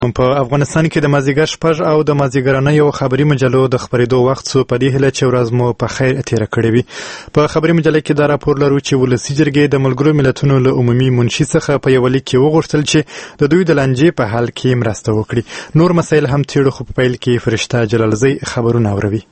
په افغانستان کې د مازدیګر 6 او د مازدیګرنیو خبري مجلو د خبرېدو وخت څو په دې هیله چې ورځ مو په خیر تیره کړې وي. په خبري مجله کې دا راپور لرو چې ولسي جرګې د ملګرو ملتونو له عمومي منشي څخه په یو لیک کې وغوښتل چې د دوی د لانجې په حل کې مرسته وکړي. نور مسایل هم تیړو، خو په پیل کې فرشته جلالزی خبرونه اوروي.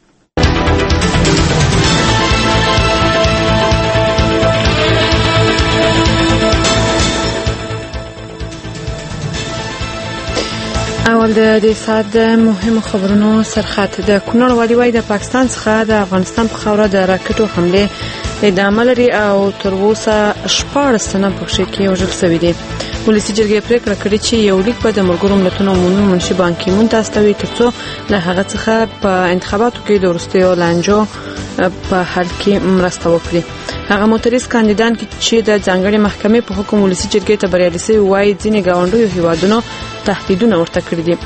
اول د سات مهمو خبرونو سرخط. د کونړ والي وايي د پاکستان څخه د افغانستان په خاوره د راکټو حمله ادامه لري او تر اوسه 14 تنه پکې کې وژل شوي دي. ولسي جرګې پریکړه کړې چې یو لیک به د ملګرو ملتونو عمومي منشي بان کی مون ته استوي ترڅو له هغه څخه په انتخاباتو کې د وروستیو لانجو په حل کې مرسته وکړي. هغه معترض کاندیدان چې د ځانګړي محکمې په حکم ولسي جرګې ته بریالي شوي وایي ځینې ګاونډیو هیوادونو تهدیدونه ورته کړي دي.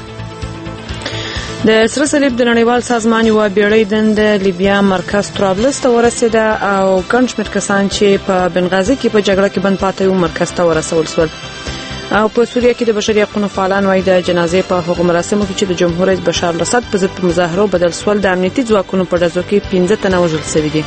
د سره صلیب د نړیوال سازمان یو بیړۍ د لیبیا مرکز طرابلس ته ورسېده او ګڼ شمېر کسان چې په بنغازي کې په جګړه کې بند پاتې وو مرکز ته ورسول شول. او په سوریه کې د بشري حقوقو فعالان وایي د جنازې په هغو مراسمو کې چې د جمهور رئیس بشار الاسد په ضد مظاهرو بدل شول د امنیتي ځواکونو په ډزو کې 15 تنه وژل شوي دي.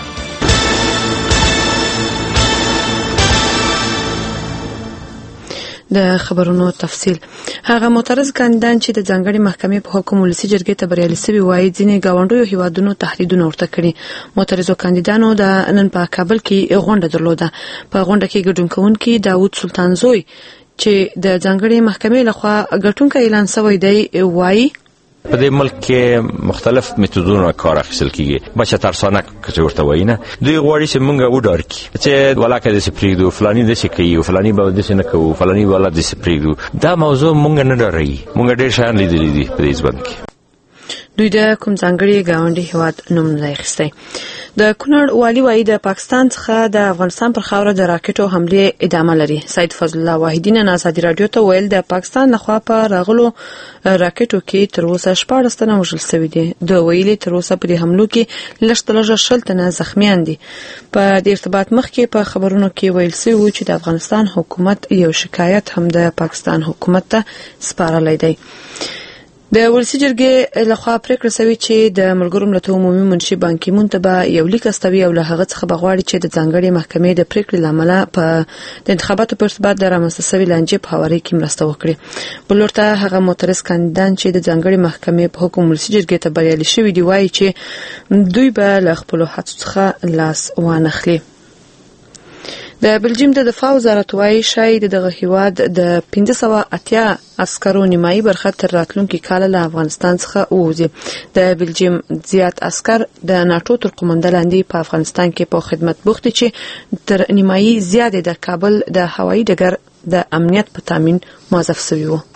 د خبرونو تفصیل. هغه معترض کاندیدان چې د ځانګړي محکمې په حکم ولسي جرګې ته بریالي شوي وایي ځینې ګاونډیو هیوادونو تهدیدونه ورته کړي. معترضو کاندیدانو د نن په کابل کې غونډه درلوده. په غونډه کې ګډون کوونکي داوود سلطان زوی چې د ځانګړي محکمې لخوا ګټونکی اعلان شوی دی وایي په دې ملک کې مختلف میتودونه کار اخیستل کیږي. بچا ترسانه چې ورته وایي نه دوی غواړي چې موږ وډار کی چې ولاکه د سپریدو فلانی د څه کوي او فلانی به د څه نه کوي فلانی ولا د سپریدو. دا موضوع موږ نه ډاري، موږ ډېر شان لیدلې دي په دې ځوان کې. دوی د کوم ځانګړي ګاونډي هیواد نوم نه اخیستی. د کونړ والي وايي د پاکستان څخه د افغانستان پر خاوره د راکټو حمله ادامه لري. سید فضل الله واحدی نن ازادي رادیو ته ویل د پاکستان لخوا په راغلو راکټو کې تر اوسه 14 تنه وژل شوي دي. د ویلي تر اوسه په حملو کې لږ 10 تنه زخمیان دي. په دې ارتباط مخکې په خبرونو کې ویل شوی چې د افغانستان حکومت یو شکایت هم د پاکستان حکومت ته سپارلی دی. د ولسي جرګې لخوا پریکړه شوې چې د ملګرو ملتونو عمومي منشي بان کی مون ته به یو لیک استوي او له هغه څخه بغواړي چې د ځانګړي محکمې د پریکړې لامل په د انتخاباتو په ارتباط د رامنځته شوي لانجې په هواري کې مرسته وکړي. بل ورته هغه معترض کاندیدان چې د ځانګړي محکمې په حکم ولسي جرګې ته بریالي شوي دي وایي چې دوی به له خپلو هڅو څخه لاس وانخلي. د بلجیم د دفاع وزارت وايي شاید دغه هیواد د 580 عسکرو نیمایي برخه تر راتلونکي کال له افغانستان څخه ووځي. د بلجیم زیات عسکر د ناتو تر قومنده لاندې په افغانستان کې په خدمت بوخت چې تر نیمایي زیات د کابل د هوایي ډګر د امنیت په تامین موظف شوی وو.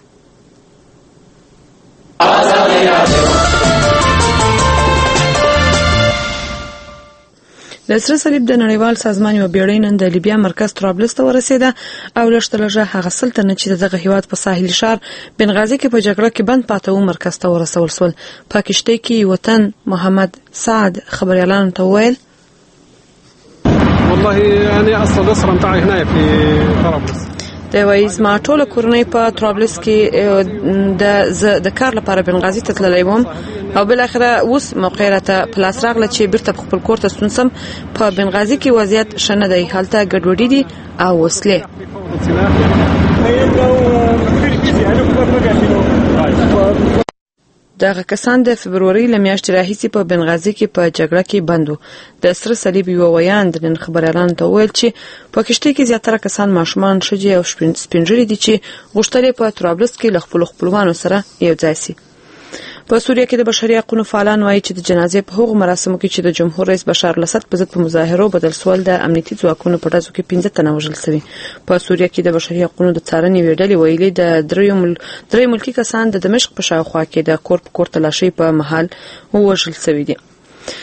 د سره صلیب د نړیوال سازمان یو بیړۍ نن د لیبیا مرکز طرابلس ته ورسېده او لږ هغه سلطنه چې دغه هیواد په ساحلي شهر بنغازي کې په جګړه کې بند پاتې و مرکز ته ورسول شول. په کشتۍ کې وطن محمد سعد خبريالانو ته وویل والله يعني اصل الاسره بتاعي هنا في طرابلس. د وایز ما ټول کورنۍ په طرابلس کې د کار لپاره بنغازي ته تللی وم او بل اخره اوس موقع راته پلاس راغله چې بیرته خپل کور ته ستنسم. په بنغازي کې وضعیت شنه دی، هلته ګډوډي دي او وسلې. دغه کسان د فبروري له میاشتې راهیسې په بنغازي کې په جګړه کې بند وو. د سره صلیب یو ویان د نن خبريالانو ته ویل چې په کشتۍ کې زیاتره کسان ماشومان، ښځې او سپینږیري دي چې غوښتل په طرابلس کې له خپلو خپلوانو سره یو ځای شي. په سوریه کې د بشري حقوقو فعالان وایي چې د جنازې په هغو مراسمو کې چې د جمهور رئیس بشار الاسد په ضد په مظاهرو بدل شول د امنیتي ځواکونو په ډزو کې 15 تنه وژل شوي. په سوریه کې د بشري حقوقو د څارنې ویډلې ویلي د درې ملکي کسان د دمشق په شاوخوا کې د کور په کور تلاشۍ په محل وژل شوي دي.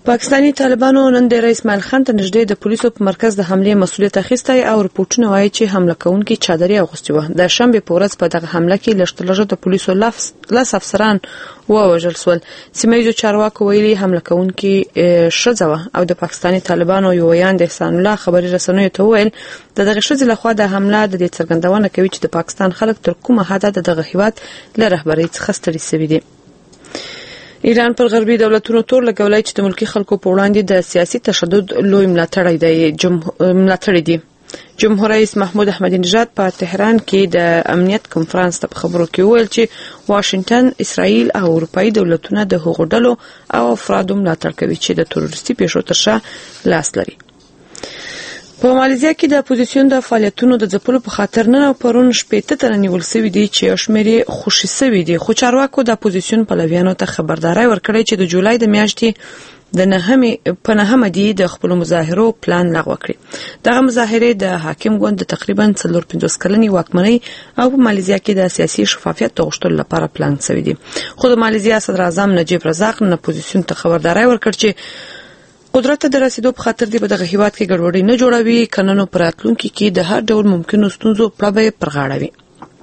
پاکستاني طالبانو نن د رئیس اسماعیل خان ته نږدې د پولیسو په مرکز د حمله مسؤلیت اخیستی او رپورټونه وایي چې حمله کوونکي چادري اغوستي و. د شنبه په ورځ په دغه حمله کې لږ د پولیسو لاس افسران ووژل شول. سیمه چارواکو ویلي حمله کوونکي ښځه او د پاکستاني طالبانو یو ویان د احسان الله خبري رسنیو ته ویل دغه ښځې لخوا د حمله د دې څرګندونه کوي چې د پاکستان خلک تر کومه حده دغه هیواد له رهبرۍ څخه ستړي شوي دي. ایران پر غربي دولتونو تور لګولای چې د ملکی خلکو په وړاندې د سیاسي تشدد لوی ملاتړی دی. جمهور رئیس محمود احمدی نژاد په تهران کې د امنیت کنفرانس ته خبرو کې ویل چې واشنگټن، اسرائیل او اروپאי دولتونه د هغو ډلو او افرادو ملاتړ کوي چې د تروریستي پیښو تر شا لاس لري. په مالیزیا کې د اپوزیسیون د فعالیتونو د ځپلو په خاطر نن او پرون 18 تنه نیول شوي دي چې شمیرې خوشي شوي دي. خو چارواکو د اپوزیسیون پلویانو ته خبرداري ورکړې چې د جولای د میاشتې د نهمه دی د خپل مظاهرو پلان لغوه کړي. دغه مظاهره د حاکم ګوند تقریبا 450 کلنې واکمنۍ او په مالیزیا کې د سیاسي شفافیت د غوښتلو لپاره پلان شوی دی. خو د مالیزیا صدر اعظم نجیب رزاق نن اپوزیسیون ته خبرداري ورکړ چې قدرت د رسیدو په خاطر دی په دغه هیواد کې ګډوډي نه جوړوي، کننو پر راتلونکي کې د هر ډول ممکنو ستونزو پړه پر غاړه وي.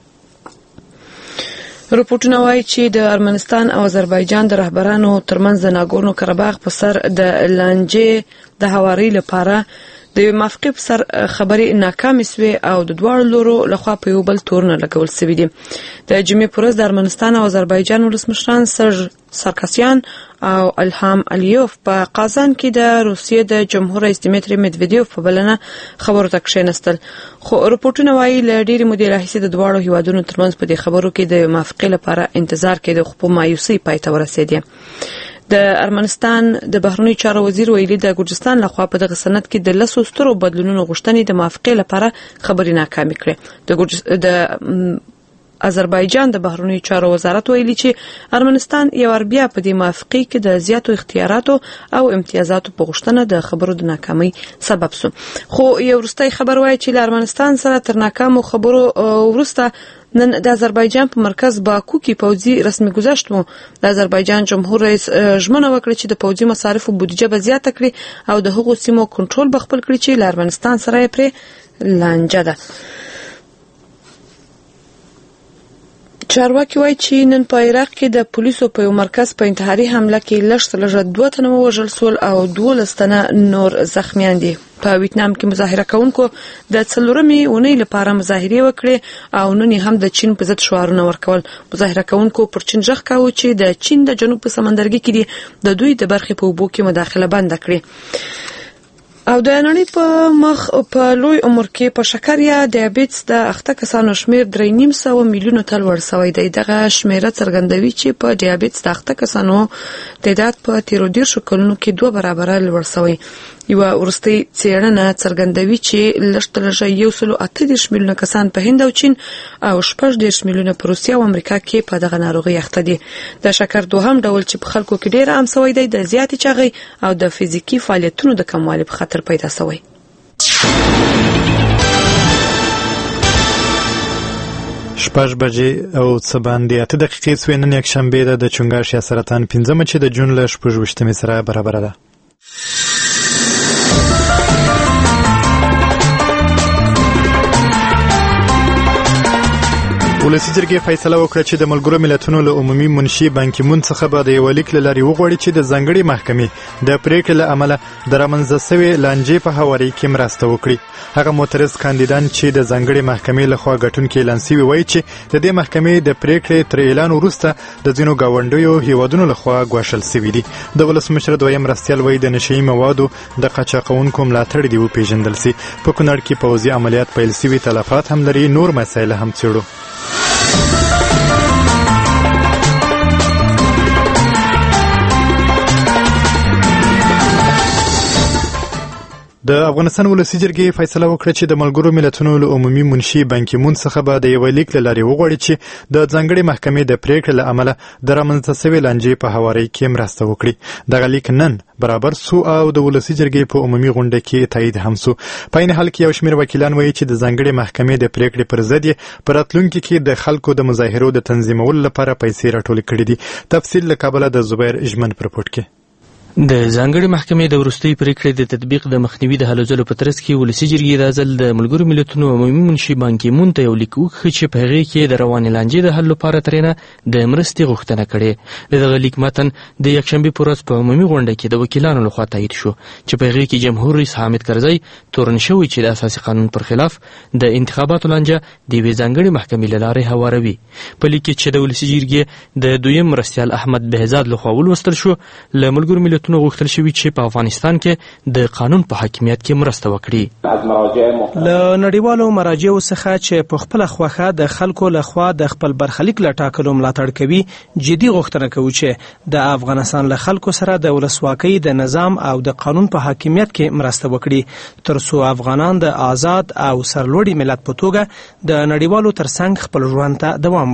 رپورټونه وایي چې د ارمنستان او آذربایجان د رهبرانو ترمنځ د ناګورنو قرهباغ په سر د لانجې د هواري لپاره د موافقې په سر خبرې ناکامې سوې او د دواړو لورو لخوا په یو بل تورونه لګول شوي دي. د جمعې په ورځ د ارمنستان او آذربایجان ولسمشران سرژ سارکسیان او الهام الیوف په قازان کې د روسیې د جمهور رئیس دمیتری مدویدیوف په بلنه خبرو ته کښېنستل. خو رپورټونه وایي له ډېرې مودې راهیسې د دواړو هیوادونو ترمنځ په دې خبرو کې د موافقې لپاره انتظار کېده، خو په مایوسۍ پای ته ورسېدی. د ارمنستان د بهرنی چارو وزیر ویلي د ګرجستان لخوا په دغه سند کې د لسو سترو بدلونونو غوښتنې د موافقې لپاره خبرې ناکامې کړې. د آذربایجان د بهرنی چارو وزارت ویلي چې ارمنستان یو بیا په دې موافقې کې د زیاتو اختیاراتو او امتیازاتو په غوښتنه د خبرو د ناکامۍ سبب شو. خو یو وروستی خبر وایي چې له ارمنستان سره تر ناکامو خبرو وروسته نن د آذربایجان په مرکز باکو کې پوځي رسمي گذشت مو. د آذربایجان جمهور رئیس ژمنه وکړه چې د پوځي مصارفو بودیجه به زیاته کړي او د هغو سیمو کنټرول به خپل کړي چې له ارمنستان سره یې پرې لانجه ده. چارواکي وایي چې نن په عراق کې د پولیسو په یو مرکز په انتحاري حمله کې لږ 2 تنه ووژل شول او 12 تنه نور زخمیان دي. په ویتنام کې مظاهره کوونکو د 4مې اونۍ لپاره مظاهرې وکړې او نن هم د چین په ضد شعارونه ورکول. مظاهره کوونکو پر چین ژغ کاوه چې د چین د جنوب په سمندرګي کې د دوی د برخې په اوبو کې مداخله بند کړي. او د نړۍ په مخ په لوی عمر کې په شکر یا دیابیتس د اخته کسانو شمیر 3.5 میلیونو ته لوړ شوی دی. دغه شمیره څرګندوي چې په دیابیتس د اخته کسانو تعداد په 13 کلونو کې 2 برابره لوړ شوی. یو ورستي څېړنه څرګندوي چې لږ 1.38 میلیونه کسان په هند او چین او 14 میلیونه په روسیا او امریکا کې په دغه ناروغي اخته دي. د شکر دوهم ډول چې په خلکو کې ډیر عام شوی دی د زیاتې چاغۍ او د فزیکی فعالیتونو د کموالي په خاطر پیدا شوی. شپږ بجې او څه باندې 8 دقیقې سوې. نن یکشنبه ده د چنګاښ یا سرطان 15 چې د جون له 16 سره برابر ده. ولسی جرګې فیصله وکړه چې د ملګرو ملتونو له عمومي منشي بان کی مون څخه به د یو لیک له لارې وغواړي چې د ځنګړې محکمې د پریکړې له امله د رامنځته شوې لانجې په هواري کې مرسته وکړي. هغه معترض کاندیدان چې د ځنګړې محکمې لخوا ګټونکي اعلان شوي وایي چې د دې محکمې د پریکړې تر اعلان وروسته د ځینو ګاونډیو هیوادونو لخوا ګواښل شوي دي. د ولسمشر دویم مرستیال وایي د نشهیي موادو د قاچاقونکو ملاتړ دی وپېژندل شي. په کونړ کې پوځي عملیات پیل شوي، تلفات هم لري. نور مسایل هم څېړو. د افغانستان ولسی جرګې فیصله وکړه چې د ملګرو ملتونو له عمومي منشي بان کی مون څخه به د یو لیک له لارې وغواړي چې د ځنګړې محکمې د پریکړې له امله د رامنځته شوې لانجې په هواري کې مرسته وکړي. دغه لیک نن برابر سو او د ولسی جرګې په عمومي غونډه کې تایید هم سو. په این حال کې یو شمېر وکیلان وایي چې د ځنګړې محکمې د پریکړې پر ضد یې په راتلونکي کې د خلکو د مظاهرو د تنظیمولو لپاره پیسې راټولې کړې دي. تفصیل له کابل د زبیر اجمن پر رپورټ کې. د ځانګړي محکمې د وروستۍ پریکړې د تطبیق د مخنیوي د هلو ځلو په ترڅ کې ولسي جرګې د ځل د ملګرو ملتونو عمومي منشي بان کی مون ته یو لیک وکړ چې په هغې کې د روانې لانجې د حل لپاره ترېنه د مرستې غوښتنه کړې. د دغه لیک متن د یکشنبې په ورځ په عمومي غونډه کې د وکیلانو لخوا تایید شو چې په هغې کې جمهور رئیس حامد کرزی تورن شوی چې د اساسي قانون پر خلاف د انتخاباتو لانجه د یوې ځانګړې محکمې له لارې هواروي. په لیک کې چې د ولسي جرګې د دویم مرستیال احمد بهزاد لخوا ولوستل شو، له ملګرو ملتونو غوښتل شوي چې په افغانستان کې د قانون په حاکمیت کې مرسته وکړي. له نړیوالو مراجعو څخه چې په خپل خوخه د خلکو لخوا د خپل برخلیک له ټاکلو ملاتړ کوي، جدي غوښتنه کوي چې د افغانستان له خلکو سره د ولسواکۍ د نظام او د قانون په حاکمیت کې مرسته وکړي، ترڅو افغانان د آزاد او سرلوړي ملت په توګه د نړیوالو ترڅنګ خپل ژوند ته دوام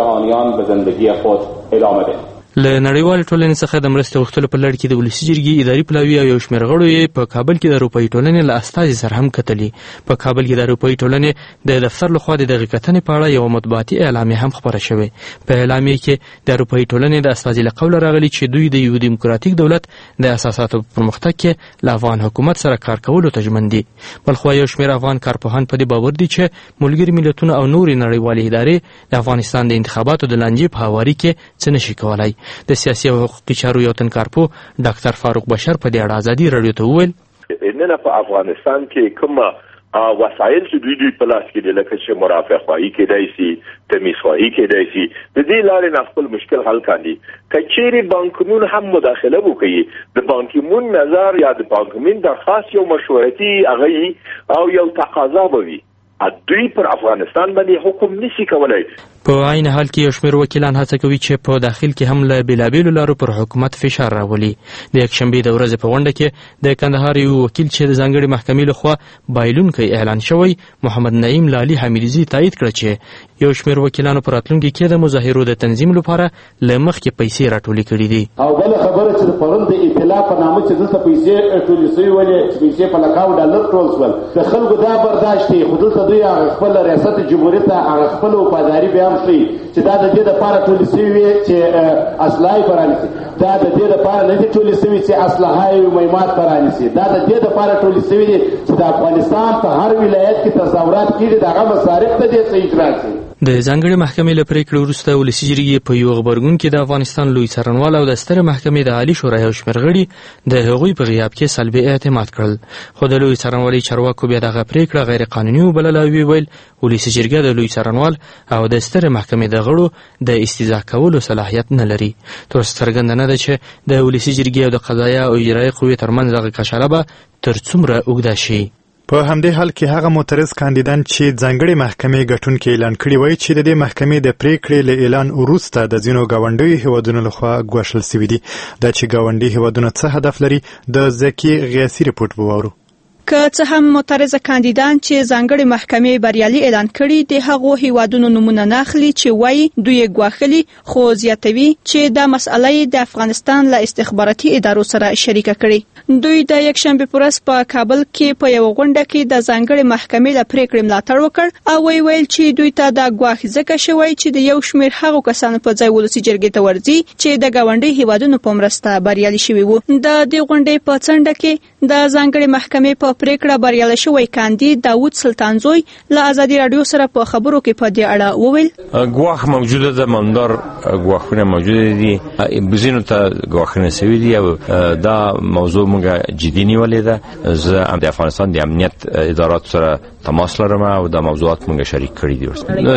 ورکړي. له نړیوال ټولنې څخه د مرستې غوښتلو په لړ کې د ولسي جرګې اداري پلاوي او یو شمېر غړو یې په کابل کې د اروپایي ټولنې له استازي سره هم کتلي. په کابل کې د اروپایي ټولنې د دفتر لخوا د دغې کتنې په اړه یوه مطبوعاتي اعلامیه هم خپره شوې. په اعلامیه کې د اروپایي ټولنې د استازي له قوله راغلي چې دوی د یو دیموکراتیک دولت د اساساتو په پرمختګ کې له افغان حکومت سره کار کولو ته ژمن دي. بلخوا یو شمېر افغان کارپوهان په دې باور دي چې ملګري ملتونه او نورې نړیوالې ادارې د افغانستان د انتخاباتو د لانجې په هواري کې څه نشي کولای. د سیاسي او حقوقي چارو یو تن کارپو ډاکټر فاروق بشر په دې اړه ازادي راډیو ته وویل، نن په افغانستان کې کوم وسایل چې دوی په لاس کې دي، لکه چې مرافع خواهی کېدای شي، تمیز خواهی کېدای شي، د دې لارې نه خپل مشکل حل کاندي. که چیرې بانکمون هم مداخله وکړي، د بانکمون نظر یا د بانکمون درخواست یو مشورتي هغه او یو تقاضا به وي، دوی پر افغانستان باندې حکم نشي کولای. په عین حال کې یو شمېر وکیلان هڅه کوي چې په داخل کې هم له بېلابېلو لارو پر حکومت فشار راولي. د یکشنبې د ورځې په غونډه کې د کندهار یو وکیل چې د ځانګړې محکمې لخوا بایلونکی اعلان شوی، محمد نعیم لالي حمیدزي تایید کړه چې یو شمېر وکیلانو په راتلونکي کې د مظاهرو د تنظیم لپاره له مخکې پیسې راټولې کړي دي. او بله خبره چې پرون د اطلاع په نامه چې دلته پیسې ټولې سوي ولې چې پیسې په لکاو ډالر ټول شول، د خلکو دا برداشت دی، خو دلته دوی هغه خپل ریاست جمهوریت ته هغه خپل وفاداري بیان ښیي چې دا د دې دپاره ټولې سوي وي چې اسلحه یې پرانیسي، دا د دې دپاره نه دي ټولې سوي چې اسلحه یې مهمات پرانیسي، دا د دې دپاره ټولې سوي دي چې د افغانستان په هر ولایت کې تظاهرات کېږي، د هغه مصارف ته دې څه اجرا شي. د ځانګړې محکمې له پریکړې وروسته ولسي جرګې په یو غبرګون کې د افغانستان لوی څارنوال او د سترې محکمې د عالي شورا یو شمېر غړي د هغوی په غیاب کې سلبي اعتماد کړل. خو د لوی څارنوالۍ چارواکو بیا دغه پریکړه غیر قانوني وبلله او ویل ولسي جرګه د لوی څارنوال او د سترې محکمې د غړو د استیضاح کولو صلاحیت نه لري. تر څرګنده نه ده چې د ولسي جرګې او د قضایه او اجرایي قوې ترمنځ دغه کشاله به تر څومره اوږده شي. په همدې حال کې هغه معترض کاندیدان چې ځانګړې محکمې ګټونکي اعلان کړي وای چې د دې محکمې د پریکړې له اعلان وروسته د ځینو ګاونډیو هیوادونو لخوا ګواښل شوي دي. دا چې ګاونډي هیوادونه څه هدف لري، د زکی غیاسي رپورټ وواورو. که څه هم معترض کاندیدان چې ځانګړې محکمې بریالي اعلان کړي د هغو هیوادونو نمونه نه اخلي چې وایي دوی ګواښلي، خو زیاتوي چې دا مسئله د افغانستان له استخباراتي ادارو سره شریکه کړي. دوی د یکشنبې په ورځ په کابل کې په یوه غونډه کې د ځانګړې محکمې له پریکړې ملاتړ وکړ او ویل چې دوی ته دا ګواښ ځکه شوی چې د یو شمېر هغو کسانو په ځای ولسي جرګې ته ورځي چې د ګاونډي هیوادونو په مرسته بریالي شوي وو. د دې غونډې په څنډه کې د ځانګړې محکمې په پریکړه بریالی شوی کاندید داود سلطانزوی له ازادي راډیو سره په خبرو کې په دې اړه وویل ګواښ موجوده ده، ماندار ګواښونه موجوده دي، بزینو ته ګواښونه شوي دي او دا موضوع موږ جدي نیولې ده. زه د افغانستان د امنیت ادارات سره تماس لرم او د موضوعات موږ شریک کړي دي.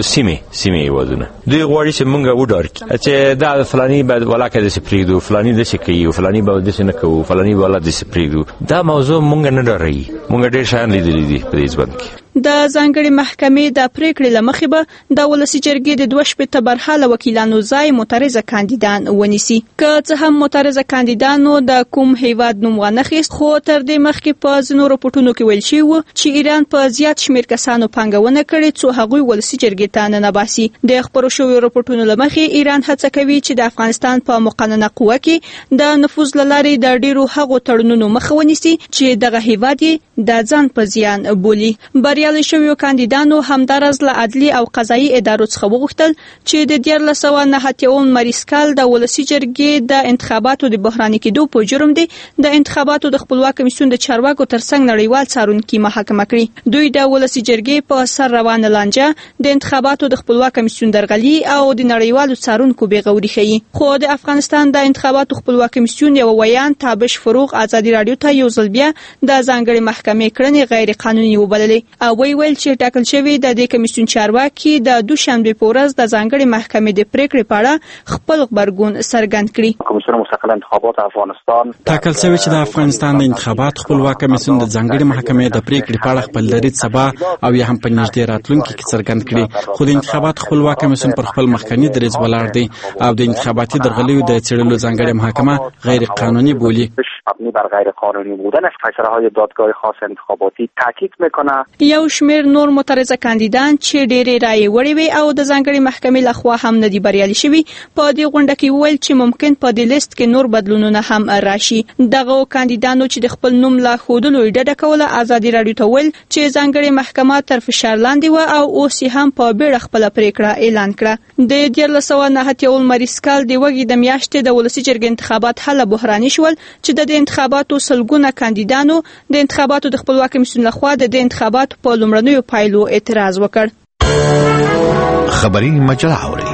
سیمې هیوادونه دوی غواړي چې موږ وډار کړي چې دا فلانی باید ولاکه داسې پرېږدو، فلانی داسې کوي، فلانی به داسې نه کوو، فلانی به ولا داسې پرېږدو. دا موضوع موږ نه ډاروي، موږ ډېر شیان لیدلي دي په دې ځوان کې. د ځانګړې محکمې د پریکړې له مخې به د ولسي جرګې د 2 برخاله وکیلانو ځای معترضه کاندیدان ونیسي. که څه هم معترضه کاندیدانو د کوم هیواد نوم وانخیست، خو تر دې مخکې په ځینو راپورټونو کې ویل شوي وو چې ایران په زیات شمېر کسانو پانګونه کړې څو هغوی ولسي جرګې ته ننباسي. د خپرو شویو راپورټونو له مخې ایران هڅه کوي چې د افغانستان په مقننه قوه کې د نفوذ له لارې د ډېرو هغو تړونونو مخه ونیسي چې دغه هیواد یې د ځان په زیان بولي. بریالي شویو کاندیدانو همدارس له عدلي او قضایي ادارو څخه وغوښتل چې د 1990 مریض کال د ولسي جرګې د انتخاباتو د بحراني کېدو په جرم دی د انتخاباتو د خپلواک کمیسیون د چارواکو ترڅنګ نړیوال څارونکي محاکمه کړي. دوی د ولسي جرګې په سر روانه لانجه د انتخاباتو د خپلواک کمیسیون درغلي او د نړیوالو څارونکو بېغوري ښيي. خو د افغانستان د انتخاباتو خپلواک کمیسیون یو ویان تابش فروغ ازادي رادیو ته یو ځل بیا د ځانګړي محکمې کړنې غیر قانوني وبللې او ویل چې ټاکل شوی د دې کمیسیون چارواکي د دوشنبه په ورځ د ځانګړي محکمې د پریکړې په اړه خپل غبرګون څرګند کړي. کمیسیون مستقل انتخابات افغانستان ټاکل شوی چې د افغانستان د انتخابات خپلواک کمیسیون د ځانګړي محکمې د پریکړې په اړه خپل دریځ سبا او یا هم په نږدې راتلونکي کې څرګند کړي. خو د انتخابات خپلواک کمیسیون پر خپل مخکنی دریځ ولاړ دی او د انتخاباتي درغلیو د څېړلو ځانګړې محکمه غیر قانونی بولی. مبنی بر غیر قانونی بودن فیصله های دادگاه خاص انتخاباتی تاکید میکنه. یو شمیر نور معترضه کاندیدان چې ډېرې رایې وړې وي او د ځانګړي محکمې لخوا هم نه دي بریالي شوي په دې غونډه کې وویل چې ممکن په دې لیست کې نور بدلونونه هم راشي. دغه کاندیدانو چې د خپل نوم لا ښودلو ډډه کوله ازادي رادیو ته ویل چې ځانګړي محکمه تر فشار لاندې و او اوس هم په بیړه خپل پریکړه اعلان کړه. د 1990 مریض کال د وګړي د میاشتې د ولسي جرګې انتخابات حل بحراني شول چې د انتخاباتو سلګونه کاندیدانو د انتخاباتو د خپلواک کمیسیون لخوا د انتخاباتو په لومړنیو پایلو اعتراض وکړ. خبري مجله اوري.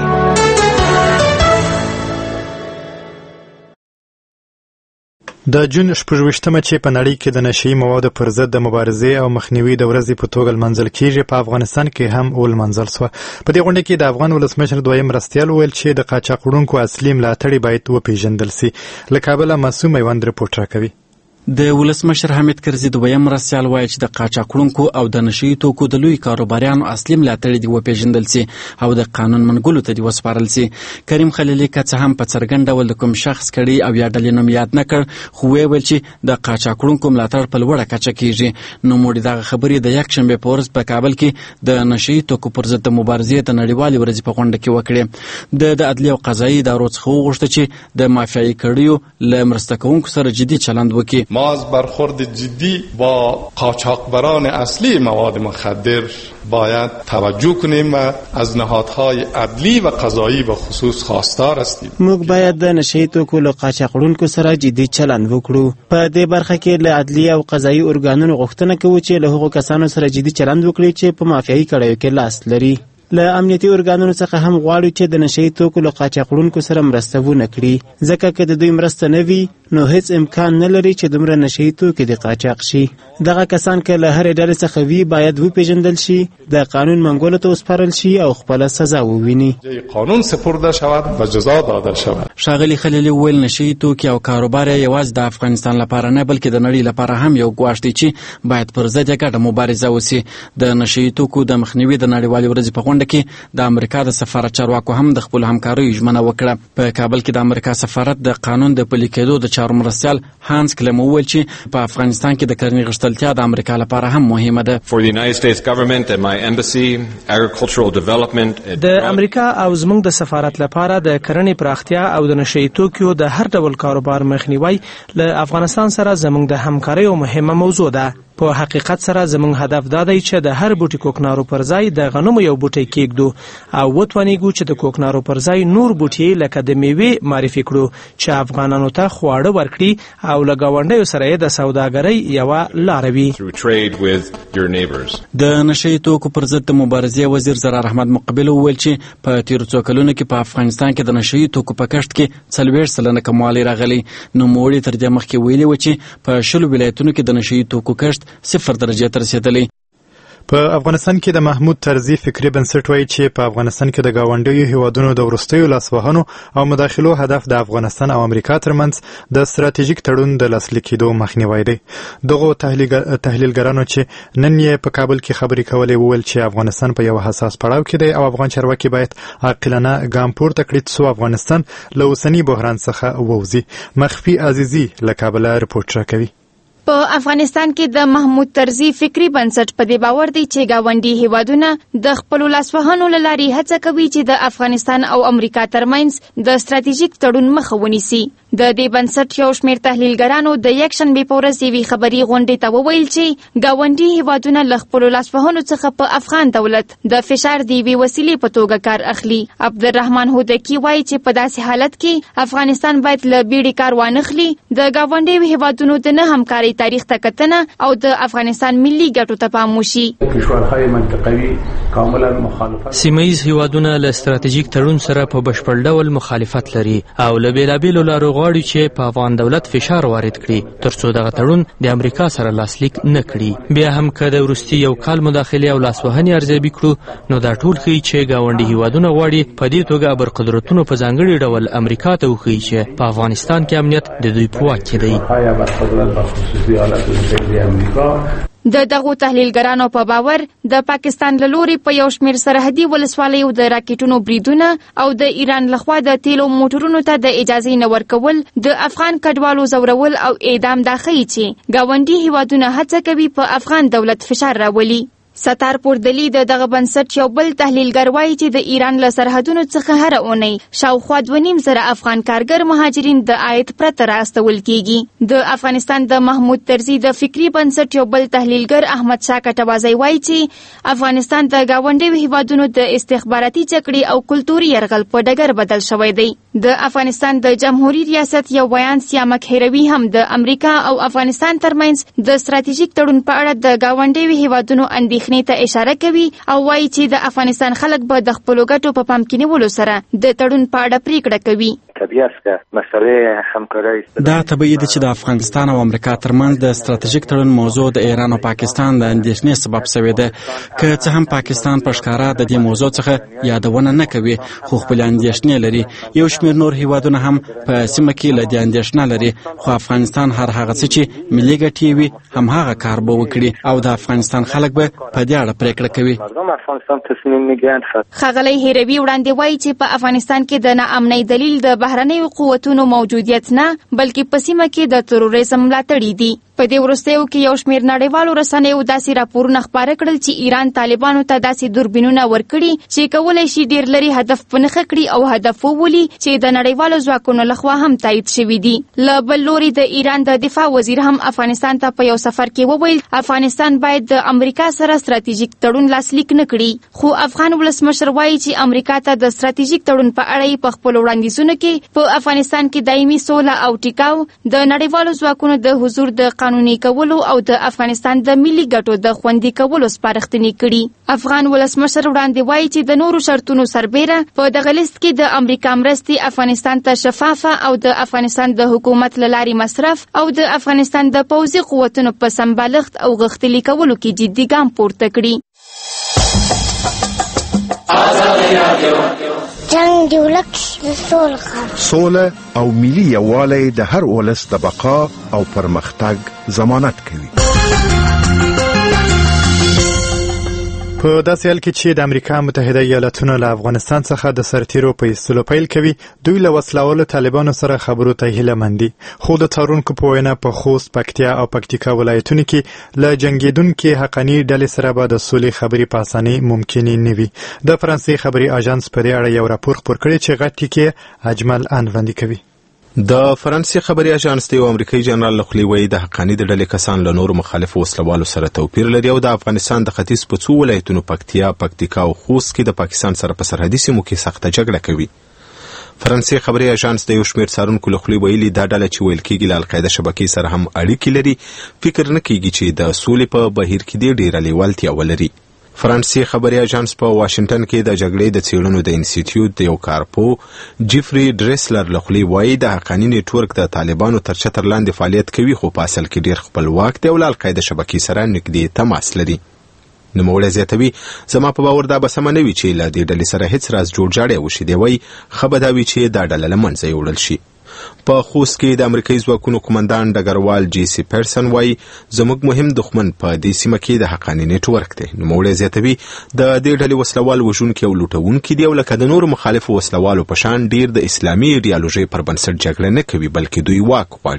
د جون 28مه چې په نړۍ کې د نشئی موادو پر ضد د مبارزې او مخنیوي د ورځې په توګه لمانځل کیږي په افغانستان کې هم ولمانځل شو. په دې غونډه کې د افغان ولسمشر دویم مرستیال ویل چې د قاچاق وړونکو اصلي ملاتړي باید وپیژندل شي. له کابل معصوم میوند رپورټ راکوي. د ولسمشر حمید کرزي دویم مرستیال وایي چې د قاچاق وړونکو او د نشئی توکو د لوی کاروباریانو اصلي ملاتړي دي وپیژندل شي او د قانون منګولو ته دي وسپارل شي. کریم خلیلي که څه هم په څرګند ډول د کوم شخص کړي او یا ډلې نوم یاد نه کړ خو ویل چې د قاچاق وړونکو ملاتړ په لوړه کچه کیږي. نو موږ دغه خبرې د یک شنبه په ورځ په کابل کې د نشئی توکو پر ضد د مبارزې د نړیوالې ورځې په غونډه کې وکړې. د عدلي او قضایي ادارو څخه وغوښته چې د مافیایي کړیو له مرسته کوونکو سره جدي چلند وکړي. ما از برخورد جدی با قاچاقبران اصلی مواد مخدر باید توجه کنیم و از نهادهای عدلی و قضایی به خصوص خواستار هستیم. موږ باید د نشئی توکو له قاچاق وړونکو سره جدي چلند وکړو. په دې برخه کې له عدلی او قضایی ارګانونو غوښتنه کوو چې له هغو کسانو سره جدي چلند وکړي چې په مافیایي کړیو کې لاس لري. له امنیتي ارګانونو څخه هم غواړو چې د نشئی توکو له قاچاق وړونکو سره مرسته ونه کړي ځکه که د دوی مرسته نه وي نو هیڅ امکان نه لري چې دومره نشئی توکي د قاچاق شي. دغه کسان که له هرې ډلې څخه وي باید وپیژندل شي د قانون منګولو ته وسپارل شي او خپله سزا وویني. قانون سپرده شود و جزا داده شود. ښاغلي خلیلي وویل نشئی توکي او کاروبار یوازې د افغانستان لپاره نه بلکې د نړۍ لپاره هم یو ګواښ دی چې باید پر ضد یې ګډه مبارزه وسي. د نشئی توکو د مخنیوي د نړیوالې ورځې په غونډه کې د امریکا د سفارت چارواکو هم د خپل همکاریو ژمنه وکړه. په کابل کې د امریکا سفارت د قانون د پلي کېدو د چارو مرستیال هانس کلم وویل چې په افغانستان کې د کرنې غښتلتیا د امریکا لپاره هم مهمه ده. د امریکا او زموږ د سفارت لپاره د کرنې پراختیا او د نشئی توکو د هر ډول کاروبار مخنیوي له افغانستان سره زموږ د همکاریو مهمه موضوع ده. په حقیقت سره زموږ هدف دا دی چې د هر بوټي کوکنارو پر ځای د غنمو یو بوټی کېږدو او وتوانیږو چې د کوکنارو پر ځای نور بوټي لکه د میوې معرفي کړو چې افغانانو ته خواړه ورکړي او له ګاونډیو سره د سوداګرۍ یوه لاره وي. د نشئی توکو پر ضد د مبارزې وزیر زرار احمد مقبل وویل چې په تیرو څو کلونو کې په افغانستان کې د نشئی توکو په کښت کې 40% کموالی راغلی. نوموړي تر دې مخکې ویلي و چې په 10 ولایتونو کې د نشئی توکو کښت 0 درجه ته رسیدلی. په افغانستان کې د محمود طرزي فکري بنسټ وایي چې په افغانستان کې د ګاونډیو هیوادونو د وروستیو لاسوهنو او مداخلو هدف د افغانستان او امریکا ترمنځ د ستراتیژیک تړون د لاسلیک کېدو مخنیوی دی. دغو تحلیلګرانو چې نن یې په کابل کې خبرې کولې وویل چې افغانستان په یو حساس پړاو کې دی او افغان چارواکي باید عاقلانه ګام پورته کړي څو افغانستان له اوسني بحران څخه ووځي. مخفي عزیزي له کابل رپورټ راکوي. په افغانستان کې د محمود طرزي فکری بنسټ په دې باور دی چې گاونډي هیوادونه د خپل لاسوهنو لاري هڅه کوي چې د افغانستان او امریکا ترمنځ د ستراتیژیک تړون مخه ونیسي. د دې بنسټ یو شمېر تحلیلګرانو د یکشنبې په ورځ یوې خبري غونډې ته وویل چې ګاونډي هیوادونه له خپلو لاسوهنو څخه په افغان دولت د فشار د یوې وسیلې په توګه کار اخلي. عبدالرحمن هودکي وایي چې په داسې حالت کې افغانستان باید له بیړې کار وانخلي، د ګاونډي هیوادونو د نه همکارۍ تاریخ ته کتنه او د افغانستان ملي ګټو ته پام وشي. سیمه‌ییز هیوادونه له ستراتیژیک تړون سره په بشپړ ډول مخالفت لري او له بېلابېلو لارو غواړي چې په افغان دولت فشار وارد کړي ترڅو دغه تړون د امریکا سره لاسلیک نه کړي. بیا هم که د وروستي یو کال مداخلې او لاسوهنې ارزیابي کړو نو دا ټول ښیي چې ګاونډي هیوادونه غواړي په دې توګه ابرقدرتونو په ځانګړي ډول امریکا ته وښیي چې په افغانستان کې امنیت د دوی په واک کې دی. د دغو تحلیلګرانو په باور د پاکستان له لوري په یو شمېر سرحدي ولسوالیو د راکټونو بریدونه او د ایران لخوا د تیلو موټرونو ته د اجازې نه ورکول، د افغان کډوالو ځورول او اعدام دا ښیي چې ګاونډي هیوادونه هڅه کوي په افغان دولت فشار راولي. ستار پوردلی د دغه بنسټ یو بل تحلیلګر وایي چې د ایران له سرحدونو څخه هره اونۍ شاوخوا 2.5 افغان کارګر مهاجرین د عاید پرته راستول کیږي. د افغانستان د محمود طرزي د فکری بنسټ یو بل تحلیلګر احمد شاه کټوازی وایي چې افغانستان د ګاونډي هیوادونو د استخباراتي جګړې او کلتوري یرغل په ډګر بدل شوی دی. د افغانستان د جمهوریت ریاست یو بیان سیامک هیروي هم د امریکا او افغانستان ترمنځ د ستراتیژیک تړون په اړه د ګاونډي هیوادونو اندېښنې ته اشاره کوي او وایي چې د افغانستان خلک به د خپلو ګټو په پام کې نیولو سره د تړون په اړه پریکړه کوي. دا طبیعي ده چې د افغانستان او امریکا ترمنځ د ستراتیژیک تړون موضوع د ایران او پاکستان د اندېښنې سبب شوې ده. که څه هم پاکستان په ښکاره د دې موضوع څخه یادونه نه کوي خو خپل اندېښنې لري. یو شمېر نور هیوادونه هم په سیمه کې له دې اندېښنه لري، خو افغانستان هر هغه څه چې ملي ګټې وي هم هغه کار به وکړي او د افغانستان خلک به په دې اړه پریکړه کوي. ښاغلی هیروي وړاندې وایي چې په افغانستان کې د ناامنۍ دلیل د بهرنیو قوتونو موجودیت نه بلکې په سیمه کې د تروریزم ملاتړي دي. په دې وروستیو کې یو شمېر نړیوالو رسنیو داسې راپورونه خپاره کړل چې ایران طالبانو ته داسې دوربینونه ورکړي چې کولی شي ډېر لرې هدف په نښه کړي او هدف وولي چې د نړیوالو ځواکونو لخوا هم تایید شوي دي. له بل لوري د ایران د دفاع وزیر هم افغانستان ته په یو سفر کې وویل افغانستان باید د امریکا سره ستراتیژیک تړون لاسلیک نه کړي. خو افغان ولسمشر وایي چې امریکا ته د ستراتیژیک تړون په اړه په خپلو وړاندیزونو کې په افغانستان کې دایمي سوله او ټیکاو، د نړیوالو ځواکونو د حضور د قانوني کولو او د افغانستان د ملي ګټو د خوندي کولو سپارښتنې کړي. افغان ولسمشر وړاندې وایي چې د نورو شرطونو سربیره په دغه لیست کې د امریکا مرستې افغانستان ته شفافه او د افغانستان د حکومت له لارې مصرف او د افغانستان د پوځي قوتونو په سمبالښت او غښتلي کولو کې جدي ګام پورته کړي. جنگ دی ولک د سوله او ملي یووالی د هر ولس د بقا او پرمختګ ضمانت کوي. په داسې حال کې چې د امریکا متحده ایالاتونو له افغانستان څخه د سرتیرو په ایستلو پیل کوي، دوی له وسلوالو طالبانو سره خبرو ته هیله مند دي. خو د څارونکو په وینا په خوست، پکتیا او پکتیکا ولایتونو کې له جنګیدونکو حقاني ډلې سره به د سولې خبرې په اسانۍ ممکنې نه وي. د فرانسې خبري اژانس په دې اړه یو راپور خپور کړی چې غټ ټکی اجمل ان وړاندې کوي. د فرانسې خبري اژانس د یو امریکایي جنرال لخوا وایي د حقاني د ډلې کسان له نورو مخالفو وسلوالو سره توپیر لري او د افغانستان د ختیځ په څو ولایتونو پکتیا، پکتیکا او خوست کې د پاکستان سره په سرحدي سیمو کې سخته جګړه کوي. فرانسې خبري اژانس د یو شمېر څارونکو لخوا ویلي دا ډله چې ویل کېږي له القاعده شبکې سره هم اړیکې لري، فکر نه کېږي چې د سولې په بهیر کې ډېره لیوالتیا ولري. فرانسې خبري اژانس په واشنگټن کې د جګړې د څېړنو د انسټیټیوټ د یو کارپو جیفري ډریسلر لخوا وایي د حقاني نیټورک د طالبانو تر چتر لاندې فعالیت کوي خو په اصل کې ډېر خپلواک دی او له القاعده شبکې سره نږدې تماس لري. نوموړی زیاتوي زما په باور دا به سمه نه وي چې له دې ډلې سره هیڅ راز جوړجاړی وشي. دی وایي ښه به دا وي چې دا ډله له منځه یوړل شي. په خوست کې د امریکایي ځواکونو قومندان ډګروال جی سی پیرسن وایي زموږ مهم دښمن په دې سیمه کې د حقاني نیټورک دی. نوموړی زیاتوي د دې ډلې وسلوال وژونکي او لوټونکي دي او لکه د نورو مخالفو وسلوالو په شان ډیر د اسلامي ایډیالوژۍ پر بنسټ جګړه نه کوي بلکې دوی واک غواړي.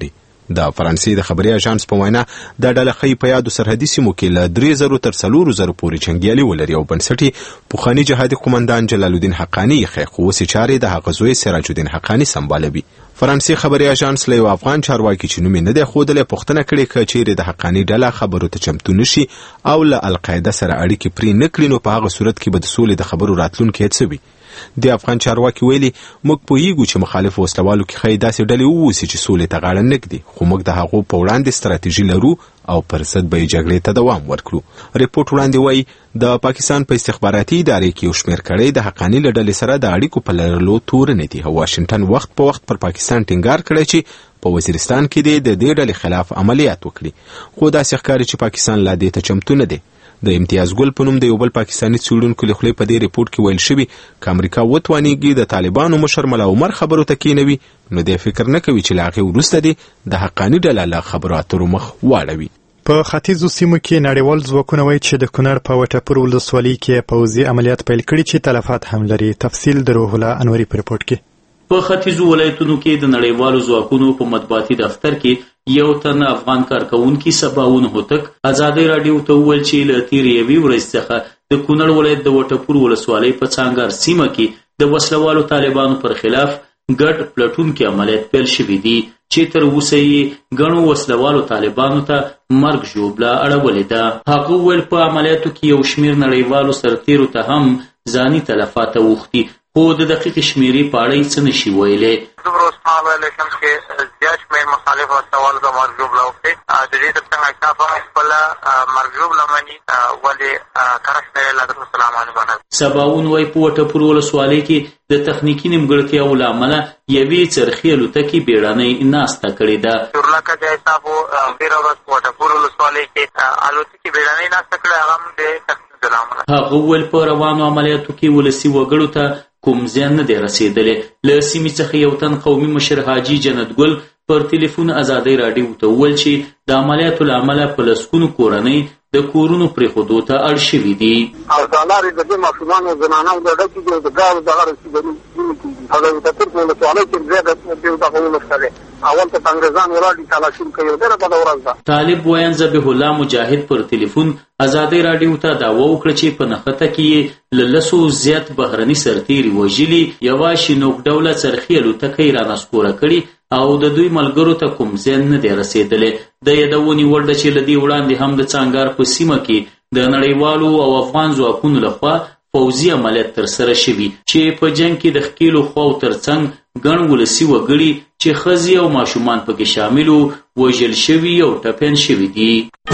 د فرانسې د خبري اژانس په وینا د ډلخۍ په یادو سرحدي سیمو کې له 3000 تر 4000 پورې جنګیالي ولري او بنسټي پوخاني جهادي قومندان جلال الدین حقانی یې خو اوس چارې د هغه زوی سراج الدین حقانی سمبالوي. فرانسې خبري اژانس له افغان چارواکي چې نوم نه دی خوده پوښتنه کړې چې چیرې د حقانی ډله خبرو ته چمتو نشي او له القاعده سره اړیکې پرې نکړي نو په هغه صورت کې به د سولې د خبرو راتلونکي هڅه وي. د افغان چارواکي ویلي موږ پوهیږو چې مخالف وسلوالو کې خی داسې ډلې ووسی چې سولې ته غاړه نږدي خو موږ د هغو په وړاندې ستراتیژي لرو او پر ضد به جګړې ته دوام ورکړو. ریپورت وړاندې وایي د پاکستان په استخباراتي ادارې کې یو شمېر کړۍ د حقانی له ډلې سره د اړیکو په لرلو تورنې دي او واشنګټن وخت په وخت پر پاکستان ټینګار کړی چې په وزیرستان کې د دې ډلې خلاف عملیات وکړي خو داسې ښکاري چې پاکستان لا دې ته چمتو نه دی. د امتیاز ګل په نوم د یو بل پاکستاني څېړونکو له خولې په دې ریپورت کې ویل شوي که امریکا وتوانیږي د طالبانو مشر ملا عمر خبرو ته کینوي نو دی فکر نه کوي چې له هغې وروسته دی د حقاني ډله له خبرو اترو مخ واړوي. په ختیځو سیمو کې نړیوال ځواکونه وایي چې د کونړ په وټپور ولسوالۍ کې پوځي عملیات پیل کړي چې تلفات هم لري. تفصیل د روح الله انوري په ریپورت کې. په ختیځو ولایتونو کې د نړیوالو ځواکونو په مطبوعاتي دفتر کې یو تن افغان کارکونکي سباون هوتک ازادي رادیو ته وویل چې له تېرې یوې ورځې څخه د کونړ ولایت د وټپور ولسوالۍ په څانګار سیمه کې د وسلوالو طالبانو پر خلاف ګډ پلټونکي عملیات پیل شوي دي چې تر اوسه یې ګڼو وسلوالو طالبانو ته مرګ ژوبله اړولې ده. هغه وویل په عملیاتو کې یو شمېر نړیوالو سرتیرو ته هم ځاني تلفات اوښتي خو د دقیقې شمېرې په اړه یې څه نشي ویلی. دومره اوس په عملیاتو کې زیات شمېر مخالف وسلوالو ته مرګ ژوبله اوښتې د دې تر څنګ اکثر په خپله مرګ ژوبله مني ولې کره شمېرې له درست سلامانې بنه. سباون وایي په وټپور ولسوالۍ کې د تخنیکي نیمګړتیاو له امله یوې څرخي الوتکې بیړنۍ ناسته کړې ده. لکه د حسابو تېره ورځ په وټپور ولسوالۍ کې الوتکې بیړنۍ ناسته کړې هغه هم د تخنیک له امله. هغه وویل په روانو عملیاتو کې ولسي وګړو ته کوم زیان نه دی رسېدلی. له سیمې څخه یو تن قومي مشر حاجي جنت ګل پر تلیفون ازادۍ راډیو ته وویل چې د عملیاتو له امله په لسګونو کورنۍ د کورونو پرېښودو ته اړ شوي دي. او دا لارې د دې ماشومانو زنانو د ډکې دي د ګاو دغه رسېدلي هغه د تر په ولسوالۍ کې زیاته دغه ولسوالۍ اول ته انګریزان ولاړ دي تلاشي کوي ډېره بده ورځ ده. طالب ویان ذبیح الله مجاهد پر تلیفون ازادۍ راډیو ته دعوه وکړه چې په نښته کې یې له 10 زیات بهرني سرتیري وژلي یوه شینوک ډوله څرخي الوتکه یې رانسکوره کړي او د دوی ملګرو ته کوم زیان نه دی رسېدلی. د یادونې وړ ده چې له دې وړاندې هم د څانګار په سیمه کې د نړیوالو او افغان ځواکونو لخوا پوځي عملیات ترسره شوي چې په جنګ کې د ښکېلو خواو ترڅنګ ګڼ ولسي وګړي چې ښځې او ماشومان پکې شامل وژل شوي او ټپیان شوي دي.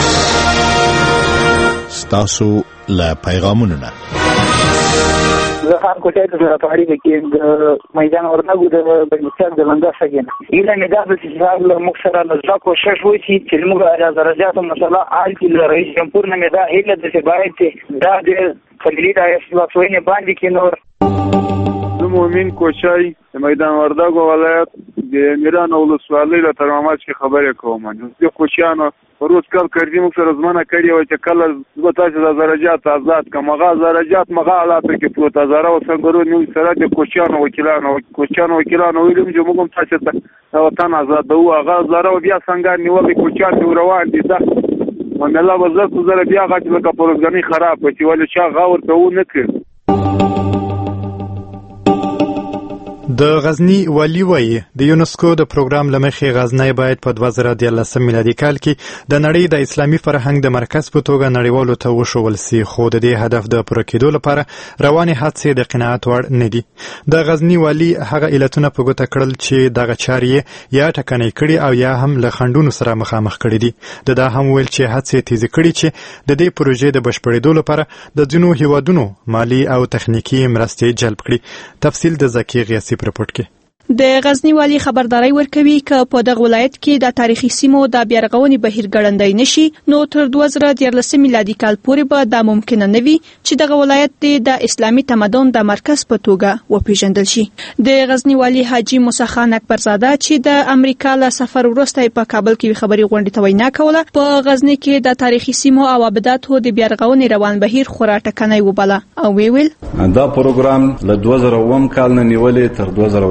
ستاسو له پیغامونو نه زه خان کوټې ته راپاړې کې د میدان ورنګو د بلوچستان د لنګا سګین ایله مې دا چې صاحب له مخسره له کوشش وشي چې موږ درجات مسله حل کې رئیس جمهور نه دا ایله د باید دا د فللی د اسلامي باندې کې نور مومن کوچای د میدان وردګو ولایت د میران ولسوالۍ له ترمامات کې خبرې کوم. د کوچیانو روز کال کړي موږ سره زمانه کړي او چې کله زه تاسو د درجات آزاد کوم غا درجات مغا علاقه کې پروت هزاره او څنګه نو سره د کوچیانو وکیلانو ویلم چې موږ تاسو ته وطن آزاد او هغه زره بیا څنګه نیولې کوچیان روان دي ځکه منله وزارت زره بیا غاټ لکه پروګرامي خراب شي ولې چا غاور ته و نه کړ. د غزنی والی وایي د یونسکو د پروګرام له مخې غزنی باید په 2013 میلادي کال کې د نړۍ د اسلامي فرهنګ د مرکز په توګه نړیوالو ته وښودل سي خو د دې هدف د پوره کېدو لپاره روانې هڅې د قناعت وړ نه دي. د غزنی والی هغه علتونه په ګوته کړل چې دغه چارې یا ټکنۍ کړي او یا هم له خنډونو سره مخامخ کړي دي. د دا هم ویل چې هڅې تیزې کړي چې د دې پروژې د بشپړېدو لپاره د ځینو هیوادونو مالی او تخنیکی مرستې جلب کړي. تفصیل د زکی غیاثي رپورت کې. د غزنی والی خبرداري ورکوي چې په دغه ولایت کې د تاریخي سیمو د بیارغونې بهیر ګړندی نشي نو تر 2013 میلادي کال پورې به دا ممکن نه وي چې دغه ولایت د اسلامي تمدن د مرکز په توګه وپیژندل شي. د غزنی والی حاجی موسی خان اکبرزاده چې د امریکا له سفر وروسته په کابل کې خبري غونډې ته وینا کوله په غزنی کې د تاریخي سیمو او آباداتو د بیارغونې روان بهیر خورا ټکنۍ وباله او ویل دا پروګرام له 2009 کال نه نیولې تر 2010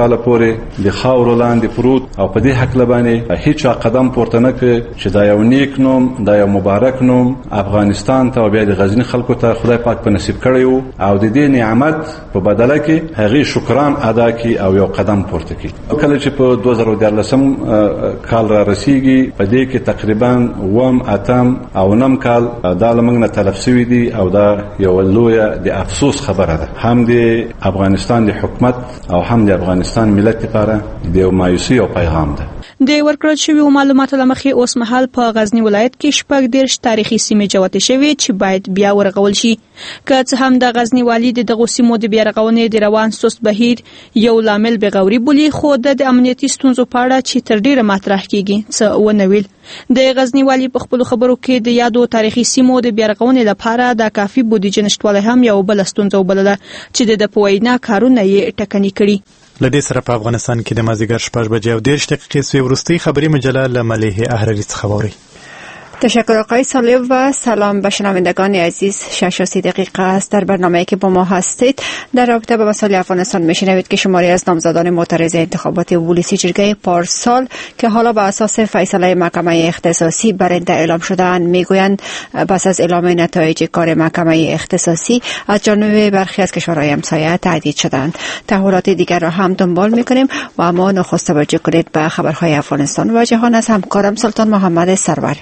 کال پورې د خاورو لاندې پروت او په دې حق لبانې هیڅ قدم پورته نه کړ چې دا یو نیک نوم، دا یو مبارک نوم افغانستان ته او بیا د غزنی خلکو ته خدای پاک په نصیب کړی او د دې نعمت په بدله کې هغه شکران ادا کړي او یو قدم پورته کړي. کله چې په 2014 کال را رسیږي په دې کې تقریبا 8 او 9 کال دا لمنګ نه تلف شوی دي او دا یو لویه د افسوس خبره ده، هم د افغانستان د حکومت او هم د افغانستان ملت لپاره د مایوسي او پیغام ده. د ورکړل شوی معلوماتو لمخې اوس مهال په غزنی ولایت کې 14 تاریخي سیمې جوړې شوې چې باید بیا ورغول شي. که څه هم د غزنی والی دغه سیمو د بیا رغونې د روان سست بهیر یو لامل بغوري بولی، خو د امنیتي ستونزو په اړه چې تر ډیره مطرح کیږي څه ونه ویل. د غزنی والی په خپل خبرو کې د یادو تاریخي سیمو د بیا رغونې لپاره د کافي بودیجه نشټوالی هم یو بل ستونزه وبلله چې د پوینا کارونه یې ټکنی کړي. لدې سره په افغانستان کې د مازیګر 6:30 وروستۍ خبری مجله له ملیحه احراری څخه واوري. تشکر آقای صالح و سلام به شنوندگان عزیز. 6 دقیقه است در برنامه‌ای که با ما هستید در رابطه با مسائل افغانستان میشنوید که شماری از نامزدان معترض انتخابات ولسی جرگه پارسال که حالا به اساس فیصله محکمه اختصاصی برنده اعلام شده‌اند میگویند پس از اعلام نتایج کار محکمه اختصاصی از جانب برخی از کشورهای همسایه تهدید شدند. تحولات دیگر را هم دنبال میکنیم و اما نخست توجه کنید به خبرهای افغانستان و جهان از همکارم سلطان محمد سرور.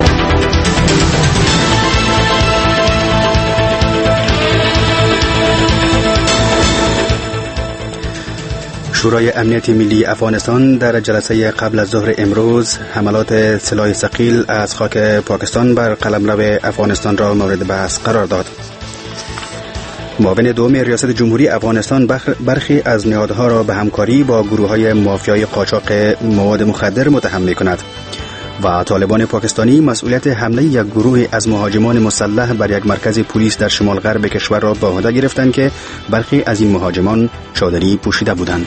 شورای امنیت ملی افغانستان در جلسه قبل از ظهر امروز حملات سلاح ثقیل از خاک پاکستان بر قلمرو افغانستان را مورد بحث قرار داد. معاون دوم ریاست جمهوری افغانستان برخی از نهادها را به همکاری با گروه‌های مافیای قاچاق مواد مخدر متهم می‌کند و طالبان پاکستانی مسئولیت حمله یک گروه از مهاجمان مسلح بر یک مرکز پلیس در شمال غرب کشور را به عهده گرفتند که برخی از این مهاجمان چادری پوشیده بودند.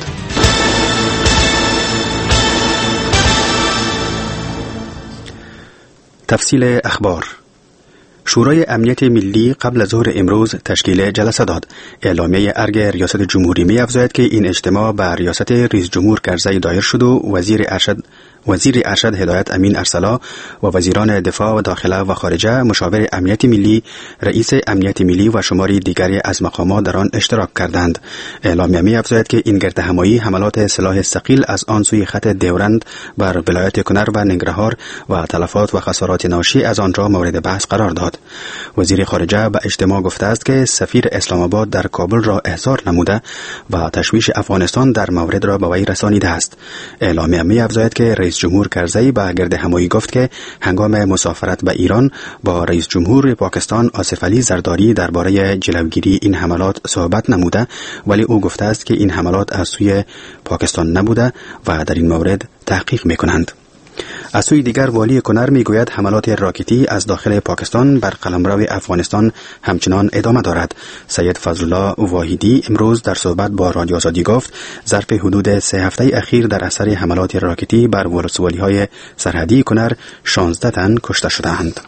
تفصیل اخبار. شورای امنیت ملی قبل از ظهر امروز تشکیل جلسه داد. اعلامیه ارگ ریاست جمهوری می افزاید که این اجتماع به ریاست رئیس جمهور کرزی دایر شد و وزیر ارشد هدایت امین ارسلا و وزیران دفاع و داخله و خارجه، مشاور امنیت ملی، رئیس امنیت ملی و شماری دیگری از مقامات در آن اشتراک کردند. اعلامیه می افزاید که این گردهمایی حملات سلاح ثقیل از آن سوی خط دیورند بر ولایت کنر و ننگرهار و تلفات و خسارات ناشی از آن را مورد بحث قرار داد. وزیر خارجه به اجتماع گفته است که سفیر اسلام آباد در کابل را احضار نموده و تشویش افغانستان در مورد را به وی رسانیده است. اعلامیه می افزاید که رئیس جمهور کرزی به گردهمایی گفت که هنگام مسافرت به ایران با رئیس جمهور پاکستان آصف علی زرداری درباره جلوگیری این حملات صحبت نموده، ولی او گفته است که این حملات از سوی پاکستان نبوده و در این مورد تحقیق می‌کنند. از سوی دیگر والی کنر میگوید حملات راکتی از داخل پاکستان بر قلمرو افغانستان همچنان ادامه دارد. سید فضلالله واحدی امروز در صحبت با رادیو آزادی گفت ظرف حدود 3 هفته اخیر در اثر حملات راکتی بر ولسوالی‌های سرحدی کنر 16 تن کشته شده‌اند.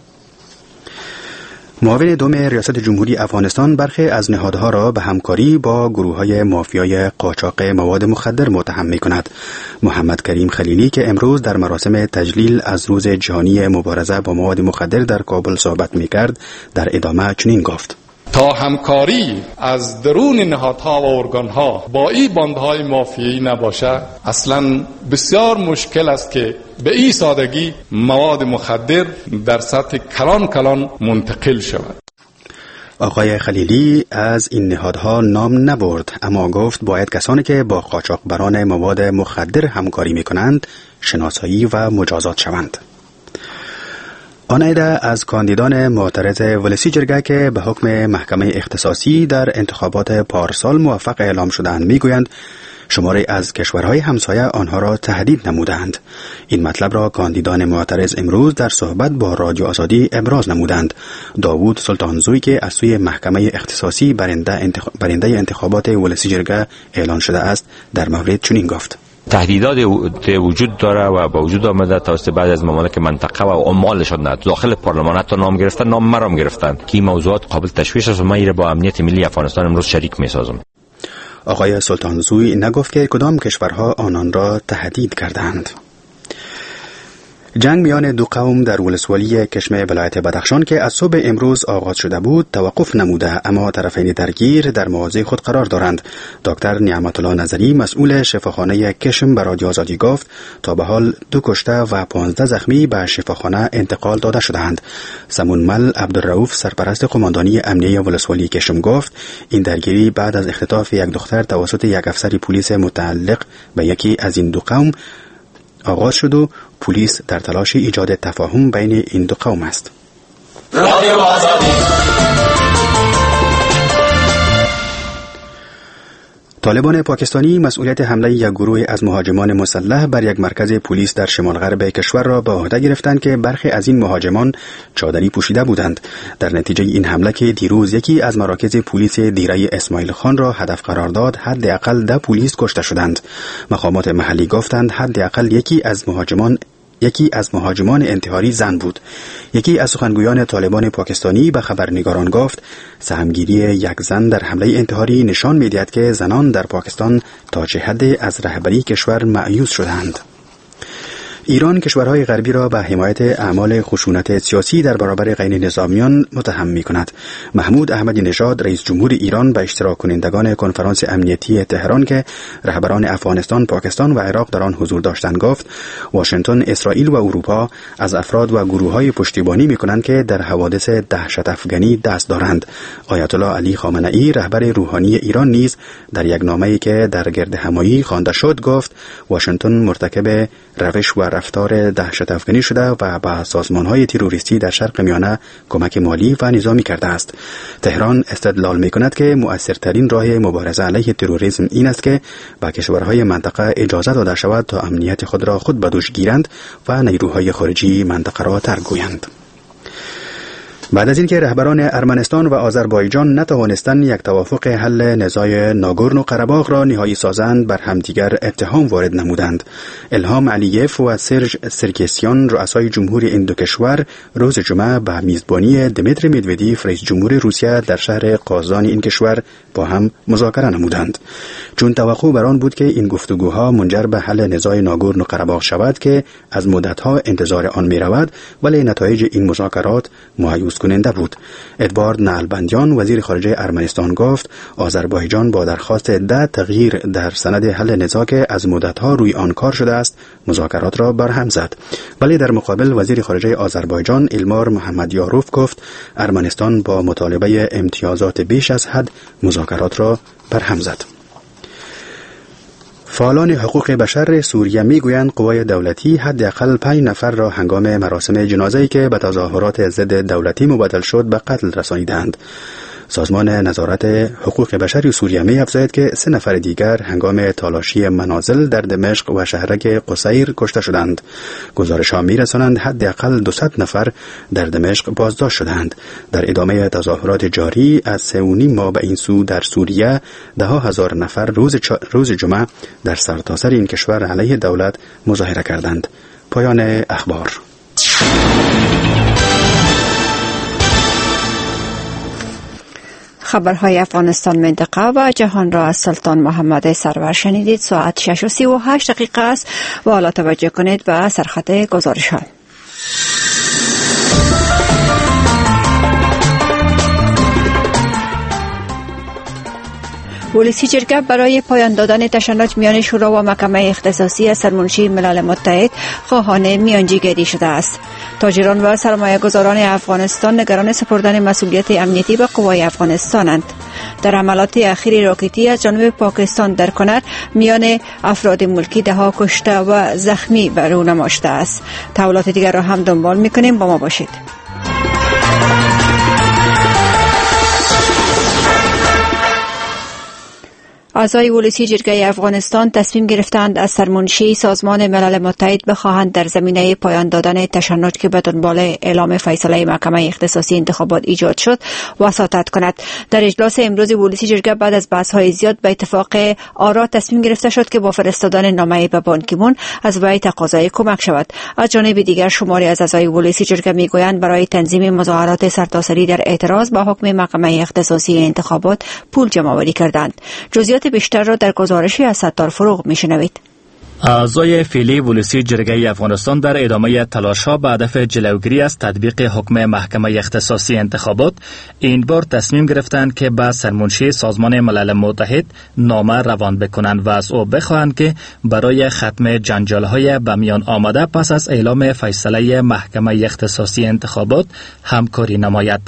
معاون دوم ریاست جمهوری افغانستان برخی از نهادها را به همکاری با گروه‌های مافیای قاچاق مواد مخدر متهم می‌کند. محمد کریم خلیلی که امروز در مراسم تجلیل از روز جهانی مبارزه با مواد مخدر در کابل صحبت می‌کرد، در ادامه چنین گفت: تا همکاری از درون نهادها و ارگانها با این باندهای مافیایی نباشه، اصلا بسیار مشکل است که به این سادگی مواد مخدر در سطح کلان منتقل شود. آقای خلیلی از این نهادها نام نبرد، اما گفت باید کسانی که با قاچاقبران مواد مخدر همکاری می‌کنند شناسایی و مجازات شوند. آن عده از کاندیدان معترض ولسی جرگه که به حکم محکمه اختصاصی در انتخابات پارسال موفق اعلام شدند میگویند شماری از کشورهای همسایه آنها را تهدید نمودند. این مطلب را کاندیدان معترض امروز در صحبت با رادیو آزادی ابراز نمودند. داوود سلطانزوی که از سوی محکمه اختصاصی برنده انتخابات ولسی جرگه اعلان شده است در مورد چنین گفت: تهدیدات وجود داره و با وجود آمده توسط بعضی از ممالک منطقه و عمالشان داخل پارلمان حتی نام گرفتن، نام مرام گرفتن که این موضوعات قابل تشویش است و من با امنیت ملی افغانستان امروز شریک می‌سازم. آقای سلطانزوی نگفت که کدام کشورها آنان را تهدید کردند. جنگ میان دو قوم در ولسوالی کشمه ولایت بدخشان که از صبح امروز آغاز شده بود توقف نموده، اما طرفین درگیر در مواضع خود قرار دارند. دکتر نعمت الله نظری مسئول شفاخانه کشم به رادیو آزادی گفت تا به حال 2 کشته و 15 زخمی به شفاخانه انتقال داده شدند. سمونمل عبدالرؤوف سرپرست قماندانی امنیه ولسوالی کشم گفت این درگیری بعد از اختطاف یک دختر توسط یک افسر پلیس متعلق به یکی از این دو قوم آغاز شد و پلیس در تلاش ایجاد تفاهم بین این دو قوم است. رادیو آزادی. طالبان پاکستانی مسئولیت حمله یک گروه از مهاجمان مسلح بر یک مرکز پلیس در شمال غرب کشور را به عهده گرفتند که برخی از این مهاجمان چادری پوشیده بودند. در نتیجه این حمله که دیروز یکی از مراکز پلیس دیره اسماعیل خان را هدف قرار داد، حداقل 10 پلیس کشته شدند. مقامات محلی گفتند حداقل یکی از مهاجمان انتحاری زن بود. یکی از سخنگویان طالبان پاکستانی به خبرنگاران گفت سهمگیری یک زن در حمله انتحاری نشان می‌دهد که زنان در پاکستان تا چه حد از رهبری کشور مایوس شدند. ایران کشورهای غربی را به حمایت اعمال خشونت سیاسی در برابر غیر نظامیان متهم می‌کند. محمود احمدی نژاد رئیس جمهور ایران به اشتراک کنندگان کنفرانس امنیتی تهران که رهبران افغانستان، پاکستان و عراق در آن حضور داشتند گفت واشنگتن، اسرائیل و اروپا از افراد و گروه‌های پشتیبانی می‌کنند که در حوادث دهشت افغانی دست دارند. آیت الله علی خامنه‌ای رهبر روحانی ایران نیز در یک نامه‌ای که در گردهمایی خوانده شد گفت واشنگتن مرتکب روش و رفتار دهشت افغانی شده و به سازمان‌های تروریستی در شرق میانه کمک مالی و نظامی کرده است. تهران استدلال می‌کند که مؤثرترین راه مبارزه علیه تروریسم این است که به کشورهای منطقه اجازه داده شود تا امنیت خود را خود به دوش گیرند و نیروهای خارجی منطقه را ترک گویند. بعد از اینکه رهبران ارمنستان و آذربایجان نتوانستند یک توافق حل نزاع ناگورنو قره‌باغ را نهایی سازند، بر همدیگر اتهام وارد نمودند. الهام علییف و سرژ سرکسیان رؤسای جمهور این دو کشور روز جمعه به میزبانی دمیتری مدودیف رئیس جمهور روسیه در شهر قازان این کشور با هم مذاکره نمودند. چون توقع بر آن بود که این گفتگوها منجر به حل نزاع ناگورنو قره‌باغ شود که از مدت‌ها انتظار آن می‌رود، ولی نتایج این مذاکرات مایوس کننده بود. ادوارد نعلبندیان وزیر خارجه ارمنستان گفت آذربایجان با درخواست 10 تغییر در سند حل نزاع که از مدت‌ها روی آن کار شده است مذاکرات را برهم زد، ولی در مقابل وزیر خارجه آذربایجان ایلمار محمدیاروف گفت ارمنستان با مطالبه امتیازات بیش از حد مذاکرات را برهم زد. فعالان حقوق بشر سوریه میگویند قوای دولتی حداقل 5 نفر را هنگام مراسم جنازه‌ای که به تظاهرات ضد دولتی مبدل شد به قتل رسانیدند. سازمان نظارت حقوق بشر سوریه می‌افزاید که 3 نفر دیگر هنگام تالاشی منازل در دمشق و شهرک قصیر کشته شدند. گزارش‌ها می‌رسانند حداقل 200 نفر در دمشق بازداشت شدند. در ادامه تظاهرات جاری از 3.5 ماه به این سو در سوریه 10,000 نفر روز جمعه در سرتاسر این کشور علیه دولت مظاهره کردند. پایان اخبار. خبرهای افغانستان، منطقه و جهان را از سلطان محمد سرور شنیدید. ساعت 6:38 است و حالا توجه کنید به سرخط گزارش ها. ولسی جرگه برای پایان دادن تشنج میان شورا و محکمه اختصاصی سرمنشی ملل متحد خواهان میانجیگری شده است. تاجران و سرمایه‌گذاران افغانستان نگران سپردن مسئولیت امنیتی به قوای افغانستانند. در حملات اخیر راکتی از جانب پاکستان در کنر میان افراد ملکی 10 کشته و زخمی به رو نماشته است. تحولات دیگر را هم دنبال می‌کنیم، با ما باشید. اعضای ولسی جرگه افغانستان تصمیم گرفتند از سرمنشی سازمان ملل متحد بخواهند در زمینه پایان دادن تشنج که به دنبال اعلام فیصله محکمه اختصاصی انتخابات ایجاد شد وساطت کند. در اجلاس امروز ولسی جرگه بعد از بحث‌های زیاد به اتفاق آرا تصمیم گرفته شد که با فرستادن نامه به بان کی مون از وی تقاضای کمک شود. از جانب دیگر شماری از اعضای ولسی جرگه میگویند برای تنظیم مظاهرات سرتاسری در اعتراض به حکم محکمه اختصاصی انتخابات پول جمع‌آوری کردند. جزئیات بیشتر را در گزارشی از ستار فروغ میشنوید. اعضای فعلی ولسی جرگه افغانستان در ادامه تلاش‌ها به هدف جلوگیری از تطبیق حکم محکمه اختصاصی انتخابات این بار تصمیم گرفتند که به سرمنشی سازمان ملل متحد نامه روان بکنند و از او بخواهند که برای ختم جنجال‌های به میان آمده پس از اعلام فیصله محکمه اختصاصی انتخابات همکاری نماید.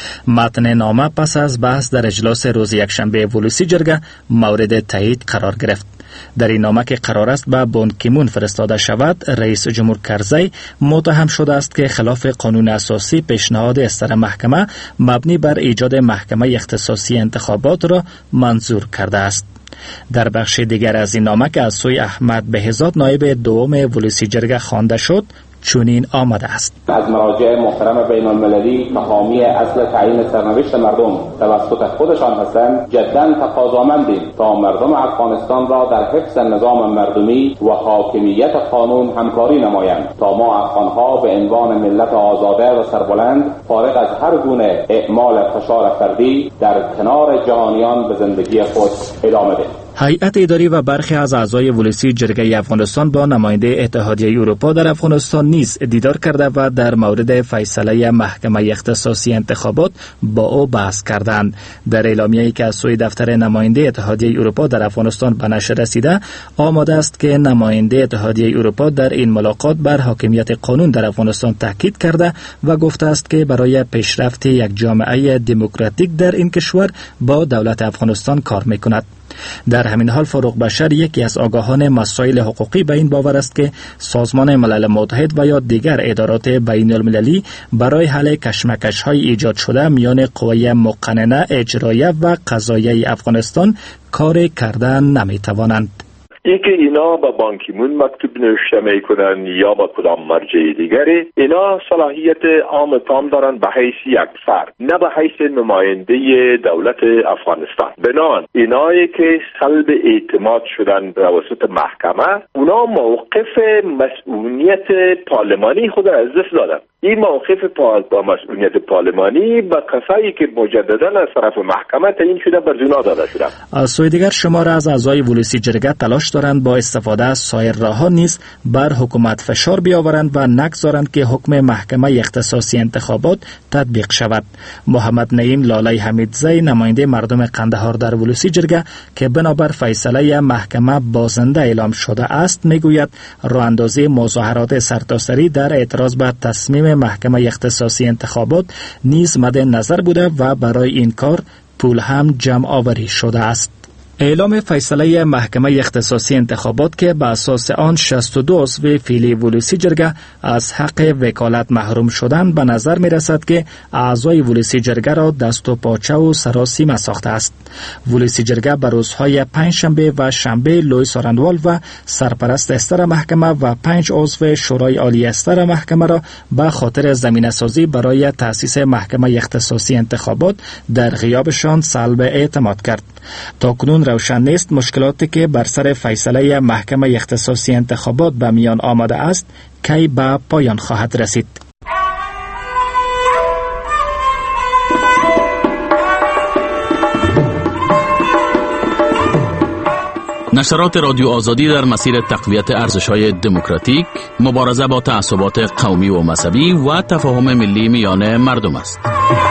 متن نامه پس از بحث در اجلاس روز یکشنبه ولسی جرگه مورد تایید قرار گرفت. در این نامه که قرار است به بان کی مون فرستاده شود، رئیس جمهور کرزی متهم شده است که خلاف قانون اساسی پیشنهاد استر محکمه مبنی بر ایجاد محکمه اختصاصی انتخابات را منظور کرده است. در بخش دیگر از این نامه که از سوی احمد بهزاد نایب دوم ولسی جرگه خوانده شد چنین آمده است: از مراجع محترم بین المللی که حامی اصل تعیین سرنوشت مردم توسط خودشان هستند جداً تقاضامندیم تا مردم افغانستان را در حفظ نظام مردمی و حاکمیت قانون همکاری نمایند تا ما افغانها به عنوان ملت آزاده و سربلند فارغ از هر گونه اعمال فشار فردی در کنار جهانیان به زندگی خود ادامه دهیم. هیئت اداری و برخی از اعضای ولسی جرگه افغانستان با نماینده اتحادیه اروپا در افغانستان نیز دیدار کرده و در مورد فیصله محکمه اختصاصی انتخابات با او بحث کردند. در اعلامیه‌ای که از سوی دفتر نماینده اتحادیه اروپا در افغانستان به نشر رسیده آمده است که نماینده اتحادیه اروپا در این ملاقات بر حاکمیت قانون در افغانستان تاکید کرده و گفته است که برای پیشرفت یک جامعه دموکراتیک در این کشور با دولت افغانستان کار می‌کند. در همین حال فاروق بشر یکی از آگاهان مسائل حقوقی به این باور است که سازمان ملل متحد و یا دیگر ادارات بین المللی برای حل کشمکش‌های ایجاد شده میان قوای مقننه اجراییه و قضاییه افغانستان کار کردن نمی‌توانند. اینکه اینا با بان کی مون مکتوب نوشته میکنن یا با کدام مرجع دیگری، اینا صلاحیت عام تام دارن به حیث یک فرد، نه به حیث نماینده دولت افغانستان. بنابراین اینایی که سلب اعتماد شدن توسط محکمه، اونا موقف مسئولیت پارلمانی خود را از دست دادن. این موقف با مسئولیت پارلمانی با کسایی که مجددا از طرف محکمه تعیین شده بر جنا داده شدن. از سوی دیگر شماره از اعضای ولسی جرگه تلاش دارند با استفاده از سایر راه‌ها نیز بر حکومت فشار بیاورند و نگذارند که حکم محکمه اختصاصی انتخابات تطبیق شود. محمد نعیم لالی حمیدزی نماینده مردم قندهار در ولسی جرگه که بنابر فیصله محکمه بازنده اعلام شده است میگوید راهاندازی مظاهرات سرتاسری در اعتراض به تصمیم محکمه اختصاصی انتخابات نیز مد نظر بوده و برای این کار پول هم جمع آوری شده است. اعلام فیصله محکمه اختصاصی انتخابات که به اساس آن 62 عضو فعلی ولسی جرگه از حق وکالت محروم شدن به نظر می رسد که اعضای ولسی جرگه را دست و پاچه و سراسیمه ساخته است. ولسی جرگه به روزهای پنجشنبه و شنبه لوی سارندوال و سرپرست استر محکمه و 5 عضو شورای عالی استر محکمه را به خاطر زمینه سازی برای تأسیس محکمه اختصاصی انتخابات در غیابشان سلب اعتماد کرد. تاکنون روشن نیست مشکلاتی که بر سر فیصله محکمه اختصاصی انتخابات به میان آمده است کی به پایان خواهد رسید. نشرات رادیو آزادی در مسیر تقویت ارزش‌های دموکراتیک، مبارزه با تعصبات قومی و مذهبی و تفاهم ملی میان مردم است.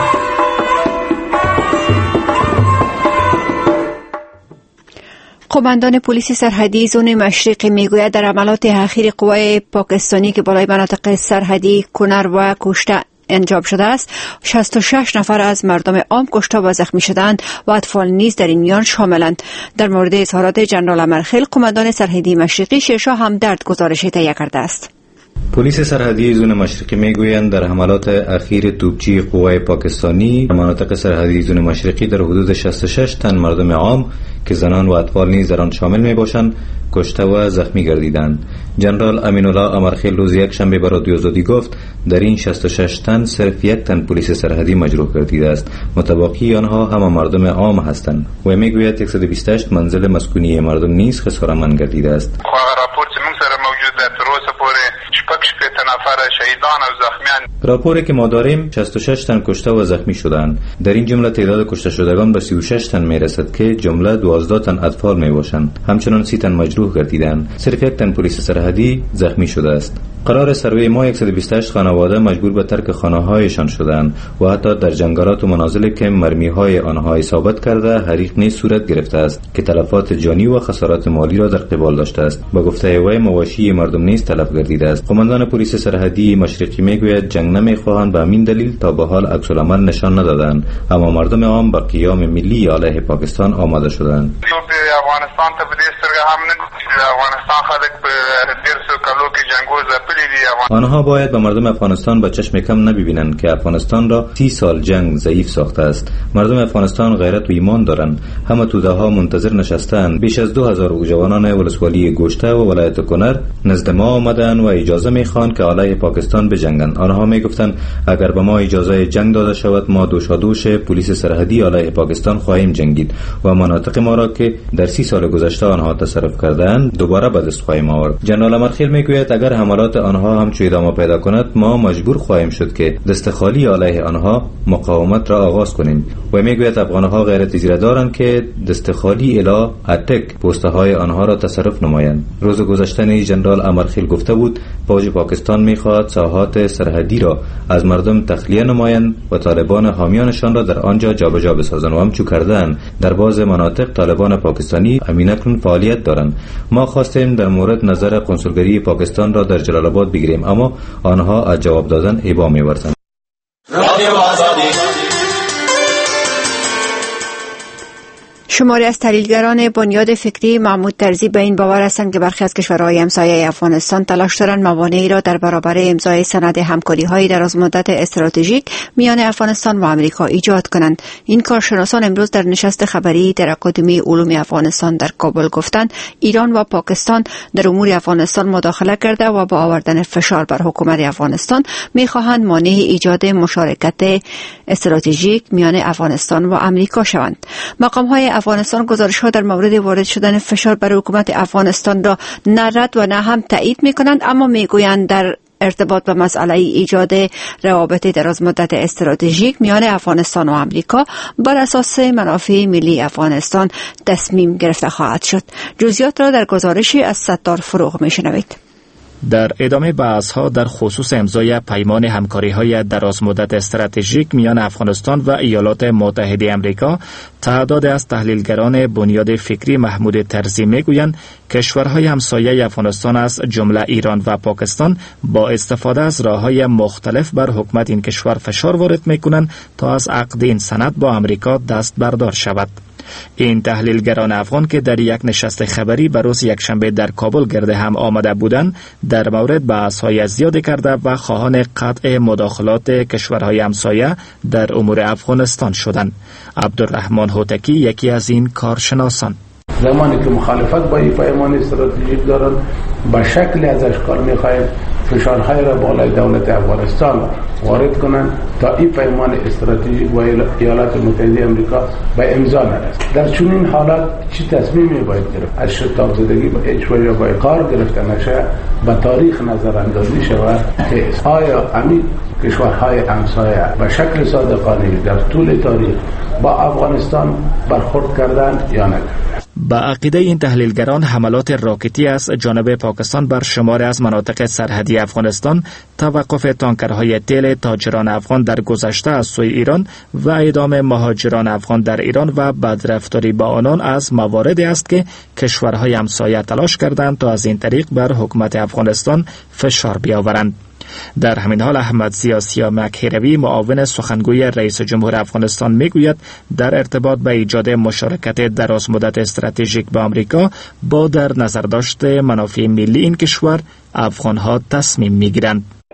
قماندان پلیس سرحدی زون مشرقی میگوید در عملات اخیر قوای پاکستانی که بالای مناطق سرحدی کنر و کوشته انجام شده است 66 نفر از مردم عام کشته و زخمی شدند و اطفال نیز در این میان شاملند. در مورد اظهارات جنرال امرخیل قماندان سرحدی مشرقی شیرشاه همدرد گزارشی تهیه کرده است. پلیس سرحدی زون مشرقی میگویند در حملات اخیر توپچی قوای پاکستانی در مناطق سرحدی زون مشرقی در حدود 66 تن مردم عام که زنان و اطفال نیز در آن شامل میباشند کشته و زخمی گردیدند. جنرال امین الله امرخیل روز یکشنبه به رادیو آزادی گفت در این 66 تن صرف 1 تن پلیس سرحدی مجروح گردیده است، متبقی آنها همه مردم عام هستند و میگوید 128 منزل مسکونی مردم نیز خسارتمند گردیده است. راپورت موږ سره موجود ده تر اوسه پورې شپږ نفر شهیدان و زخمیان. راپوری که ما داریم 66 تن کشته و زخمی شدند. در این جمله تعداد کشته شدگان به 36 تن میرسد که جمله 12 تن اطفال میباشند. همچنان 30 تن مجروح گردیدند. صرف 1 تن پلیس سرحدی زخمی شده است. قرار سروی ما 128 خانواده مجبور به ترک خانه‌هایشان شدند و حتی در جنگلات و منازل که مرمی‌های آنها اصابت کرده حریق نیز صورت گرفته است که تلفات جانی و خسارات مالی را در قبال داشته است. با گفته وی مواشی مردم نیز تلف گردیده است. قماندان پلیس سرحدی مشرقی میگوید جنگ نمی‌خواهند به همین دلیل تا به حال عکس العمل نشان ندادند، اما مردم عام به قیام ملی علیه پاکستان آماده شدند. افغانستان ته په دې سترګه هم نه افغانستان خلک په ډېر څه کلو کې جنگو ځپلي دي. آنها باید به مردم افغانستان به چشم کم نبینند که افغانستان را 30 سال جنگ ضعیف ساخته است. مردم افغانستان غیرت و ایمان دارند. همه توده ها منتظر نشستند. بیش از 2000 جوانان ولسوالی گوشته و ولایت کنر نزد ما آمدند و اجازه میخواهند که علیه پاکستان بجنگند. آنها میگفتند اگر به ما اجازه جنگ داده شود ما دوشادوش پلیس سرحدی علیه پاکستان خواهیم جنگید و مناطق ما را که در 30 سال گذشته آنها تصرف کردند دوباره به دست خواهیم آورد. جنرال امرخیل میگوید اگر حملات آنها همچون ادامه پیدا کند ما مجبور خواهیم شد که دست خالی علیه آنها مقاومت را آغاز کنیم و میگوید افغانها غیرت زیره دارند که دست خالی الی اتک پسته های آنها را تصرف نمایند. روز گذشته نیز جنرال امرخیل گفته بود فوج پاکستان میخواهد ساحات سرحدی را از مردم تخلیه نمایند و طالبان حامیانشان را در آنجا جابجا بسازند و همچون کردن در بعض مناطق طالبان پاکستانی امینکنون فعالیت دارند. ما خواستیم در مورد نظر کنسولگری پاکستان را در جلال آباد بگیریم اما آنها از جواب دادن ابا می‌ورزند. شماری از تحلیلگران بنیاد فکری محمود طرزی به این باور هستند که برخی از کشورهای همسایه افغانستان تلاش دارند موانعی را در برابر امضای سند همکاری‌های درازمدت استراتژیک میان افغانستان و آمریکا ایجاد کنند. این کارشناسان امروز در نشست خبری در اکادمی علوم افغانستان در کابل گفتند ایران و پاکستان در امور افغانستان مداخله کرده و با آوردن فشار بر حکومت افغانستان می‌خواهند مانع ایجاد مشارکت استراتژیک میان افغانستان و آمریکا شوند. مقام‌های افغانستان گزارش‌ها در مورد وارد شدن فشار بر حکومت افغانستان را نه رد و نه هم تایید می‌کنند، اما می‌گویند در ارتباط به مسئله ایجاد روابط درازمدت استراتژیک میان افغانستان و آمریکا بر اساس منافع ملی افغانستان تصمیم گرفته خواهد شد. جزئیات را در گزارشی از ستار فروغ می‌شنوید. در ادامه بحث‌ها در خصوص امضای پیمان همکاری‌های درازمدت استراتژیک میان افغانستان و ایالات متحده آمریکا، تعداد از تحلیلگران بنیاد فکری محمود طرزی میگویند کشورهای همسایه افغانستان از جمله ایران و پاکستان با استفاده از راه‌های مختلف بر حکومت این کشور فشار وارد می‌کنند تا از عقد این سند با آمریکا دست بردار شود. این تحلیلگران افغان که در یک نشست خبری به روز یکشنبه در کابل گرد هم آمده بودند در مورد بحث‌های زیادی کرده و خواهان قطع مداخلات کشورهای همسایه در امور افغانستان شدند. عبدالرحمن هوتکی یکی از این کارشناسان: زمانی که مخالفت با این پیمان استراتژیک دارند به شکل از اشکال می‌خواهیم فشارهای را بالای دولت افغانستان وارد کنند تا این پیمان استراتژیک با ایالات متحده آمریکا به امضا نرسد. در چنین حالات چه تصمیمی باید گرفت؟ از شتاب زدگی به هیچ وجه باید کار گرفته نشه، به تاریخ نظر اندازی شود که آیا همین کشورهای همسایه به شکل صادقانه در طول تاریخ با افغانستان برخورد کردند یا نه. با عقیده این تحلیلگران حملات راکتی از جانب پاکستان بر شمار از مناطق سرحدی افغانستان، توقف تانکرهای تیل تاجران افغان در گذشته از سوی ایران و اعدام مهاجران افغان در ایران و بدرفتاری با آنان از مواردی است که کشورهای همسایه تلاش کردند تا از این طریق بر حکومت افغانستان فشار بیاورند. در همین حال احمد ضیا سیامک هروی معاون سخنگوی رئیس جمهور افغانستان میگوید در ارتباط به ایجاد مشارکت درازمدت استراتژیک با آمریکا با در نظر داشت منافع ملی این کشور افغانها تصمیم میگیرند.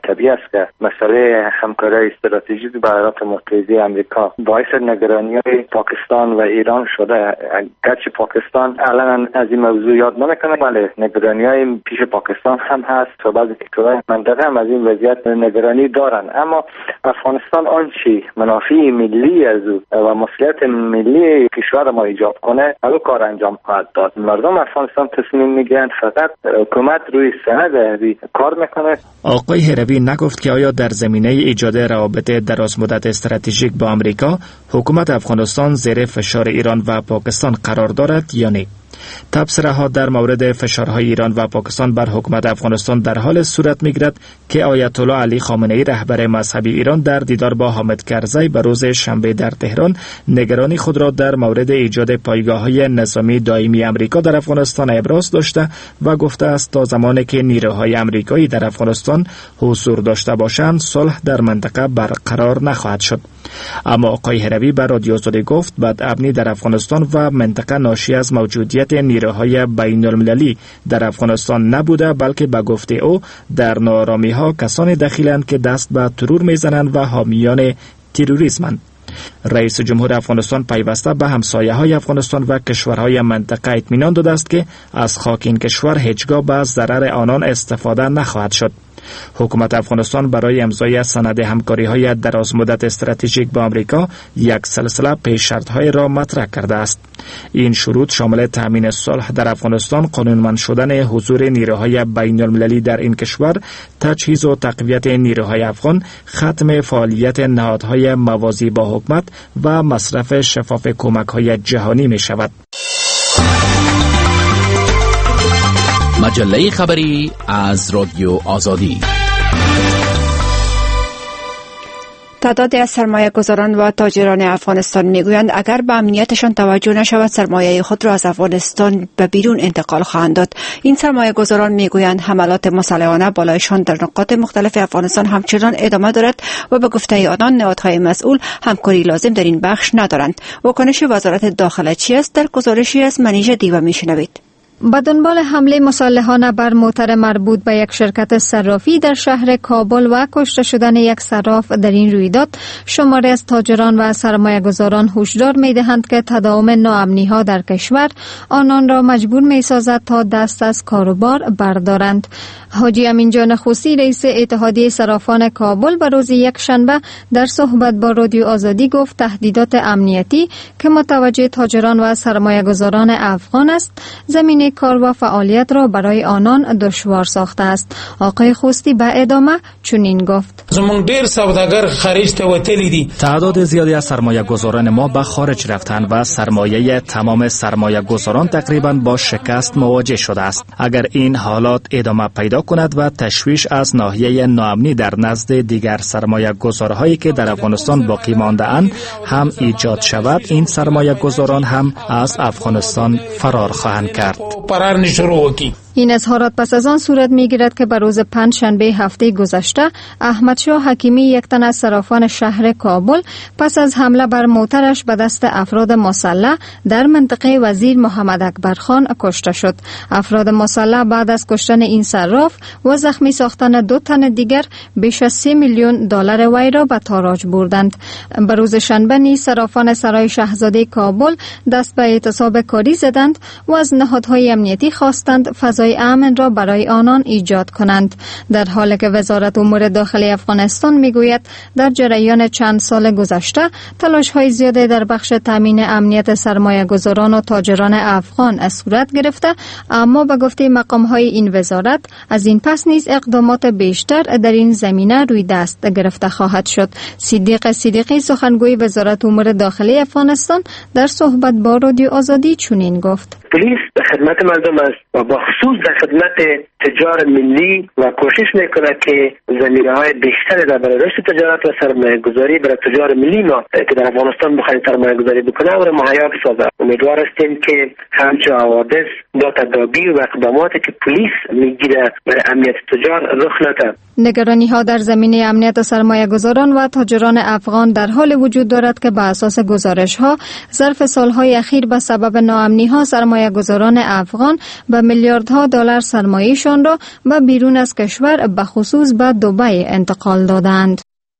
طبیعی است که مسئله همکاری استراتژیک با ایالات متحده آمریکا باعث نگرانی‌های پاکستان و ایران شده. گرچه پاکستان الان از این موضوع یاد نمیکنه، ولی نگرانی‌های پیش پاکستان هم هست و بعضی کشورهای منطقه هم از این وضعیت نگرانی دارن. اما افغانستان آنچه منافع ملی از و مصلحت ملی کشور ما ایجاب کنه او کار انجام خواهد داد. مردم افغانستان تصمیم میگیرند، فقط حکومت روی سند کار میکنه. آقای هروی نگفت که آیا در زمینه ایجاد روابط درازمدت استراتژیک با آمریکا حکومت افغانستان زیر فشار ایران و پاکستان قرار دارد یا نه. تبصره‌ها در مورد فشارهای ایران و پاکستان بر حکومت افغانستان در حال صورت می‌گیرد که آیت الله علی خامنه‌ای رهبر مذهبی ایران در دیدار با حامد کرزی به روز شنبه در تهران نگرانی خود را در مورد ایجاد پایگاه‌های نظامی دائمی آمریکا در افغانستان ابراز داشته و گفته است تا زمانی که نیروهای آمریکایی در افغانستان حضور داشته باشند صلح در منطقه برقرار نخواهد شد. اما آقای هروی به رادیو آزادی گفت بدامنی در افغانستان و منطقه ناشی از موجودیت نیروهای بین المللی در افغانستان نبوده، بلکه به گفته او در ناآرامی ها کسانی دخیلند که دست به ترور میزنند و حامیان تروریسمند. رئیس جمهور افغانستان پیوسته به همسایه های افغانستان و کشورهای منطقه اطمینان داده است که از خاک این کشور هیچگاه به ضرر آنان استفاده نخواهد شد. حکومت افغانستان برای امضای سند همکاری‌های درازمدت استراتژیک با آمریکا یک سلسله پیش شرط‌های را مطرح کرده است. این شروط شامل تامین صلح در افغانستان، قانونمند شدن حضور نیروهای بین‌المللی در این کشور، تجهیز و تقویت نیروهای افغان، ختم فعالیت نهادهای موازی با حکومت و مصرف شفاف کمک‌های جهانی می‌شود. مجله خبری از رادیو آزادی. تعدادی از سرمایه گذاران و تاجران افغانستان میگویند اگر به امنیتشان توجه نشود سرمایه خود را از افغانستان به بیرون انتقال خواهند داد. این سرمایه گذاران میگویند حملات مسلحانه بالایشان در نقاط مختلف افغانستان همچنان ادامه دارد و به گفته آنان نهادهای مسئول همکاری لازم در این بخش ندارند. واکنش وزارت داخله چی است؟ در گزارشی از منیژه دیوه میشنوید. به دنبال حمله مسلحانه بر موتر مربوط به یک شرکت صرافی در شهر کابل و کشته شدن یک صراف در این رویداد، شماری از تاجران و سرمایه‌گذاران هشدار می‌دهند که تداوم ناامنی‌ها در کشور آنان را مجبور می‌سازد تا دست از کاروبار بردارند. حاجی امینجان خوسی رئیس اتحادیه صرافان کابل به روز یکشنبه در صحبت با رادیو آزادی گفت تهدیدات امنیتی که متوجه تاجران و سرمایه‌گذاران افغان است، زمینه کار و فعالیت را برای آنان دشوار ساخته است. آقای خوستی به ادامه چنین گفت: زمون ډیر سوداګر خارج ته وتلی دي. تعداد زیادی از سرمایه‌گذاران ما به خارج رفتند و سرمایه تمام سرمایه‌گذاران تقریبا با شکست مواجه شده است. اگر این حالات ادامه پیدا کند و تشویش از ناحیه ناامنی در نزد دیگر سرمایه‌گذارهایی که در افغانستان باقی مانده اند هم ایجاد شود، این سرمایه‌گذاران هم از افغانستان فرار خواهند کرد. این اظهارات پس از آن صورت می‌گیرد که بر روز پنجشنبه هفته گذشته احمدشاه حکیمی، یک تن از صرافان شهر کابل، پس از حمله بر موترش به دست افراد مسلح در منطقه وزیر محمد اکبر خان کشته شد. افراد مسلح بعد از کشتن این صراف و زخمی ساختن 2 تن دیگر بیش از 3 میلیون دلار وی را به تاراج بردند. بر روز شنبه نیز صرافان سرای شاهزاده کابل دست به اعتصاب کاری زدند و از نهادهای امنیتی خواستند فضای امن را برای آنان ایجاد کنند، در حالی که وزارت امور داخلی افغانستان میگوید در جریان چند سال گذشته تلاش‌های زیاده در بخش تامین امنیت سرمایه‌گذاران و تاجران افغان صورت گرفته، اما به گفته مقام‌های این وزارت از این پس نیز اقدامات بیشتر در این زمینه روی دست گرفته خواهد شد. صدیق صدیقی سخنگوی وزارت امور داخلی افغانستان در صحبت با رادیو آزادی چنین گفت: پلیس در خدمت مردم است و با خصوص در خدمت تجار ملی و کوشش میکنه که زمینه‌های بیشتری در برای رشد تجارت و سرمایه گذاری برای تجار ملی ما که در افغانستان بخواهد سرمایه گذاری بکنه و مهیا بسازه. امیدوار هستیم که همچون حوادث با تدابیر و اقداماتی که پلیس میگیره برای امنیت تجار رخ نده. نگرانی‌ها در زمینه امنیت سرمایه‌گذاران و تاجران افغان در حال وجود دارد که بر اساس گزارش‌ها ظرف سال‌های اخیر به سبب ناامنی‌ها سرمایه سرمایه گذاران افغان به میلیاردها دلار سرمایه‌شان را به بیرون از کشور به خصوص به دبی انتقال دادند.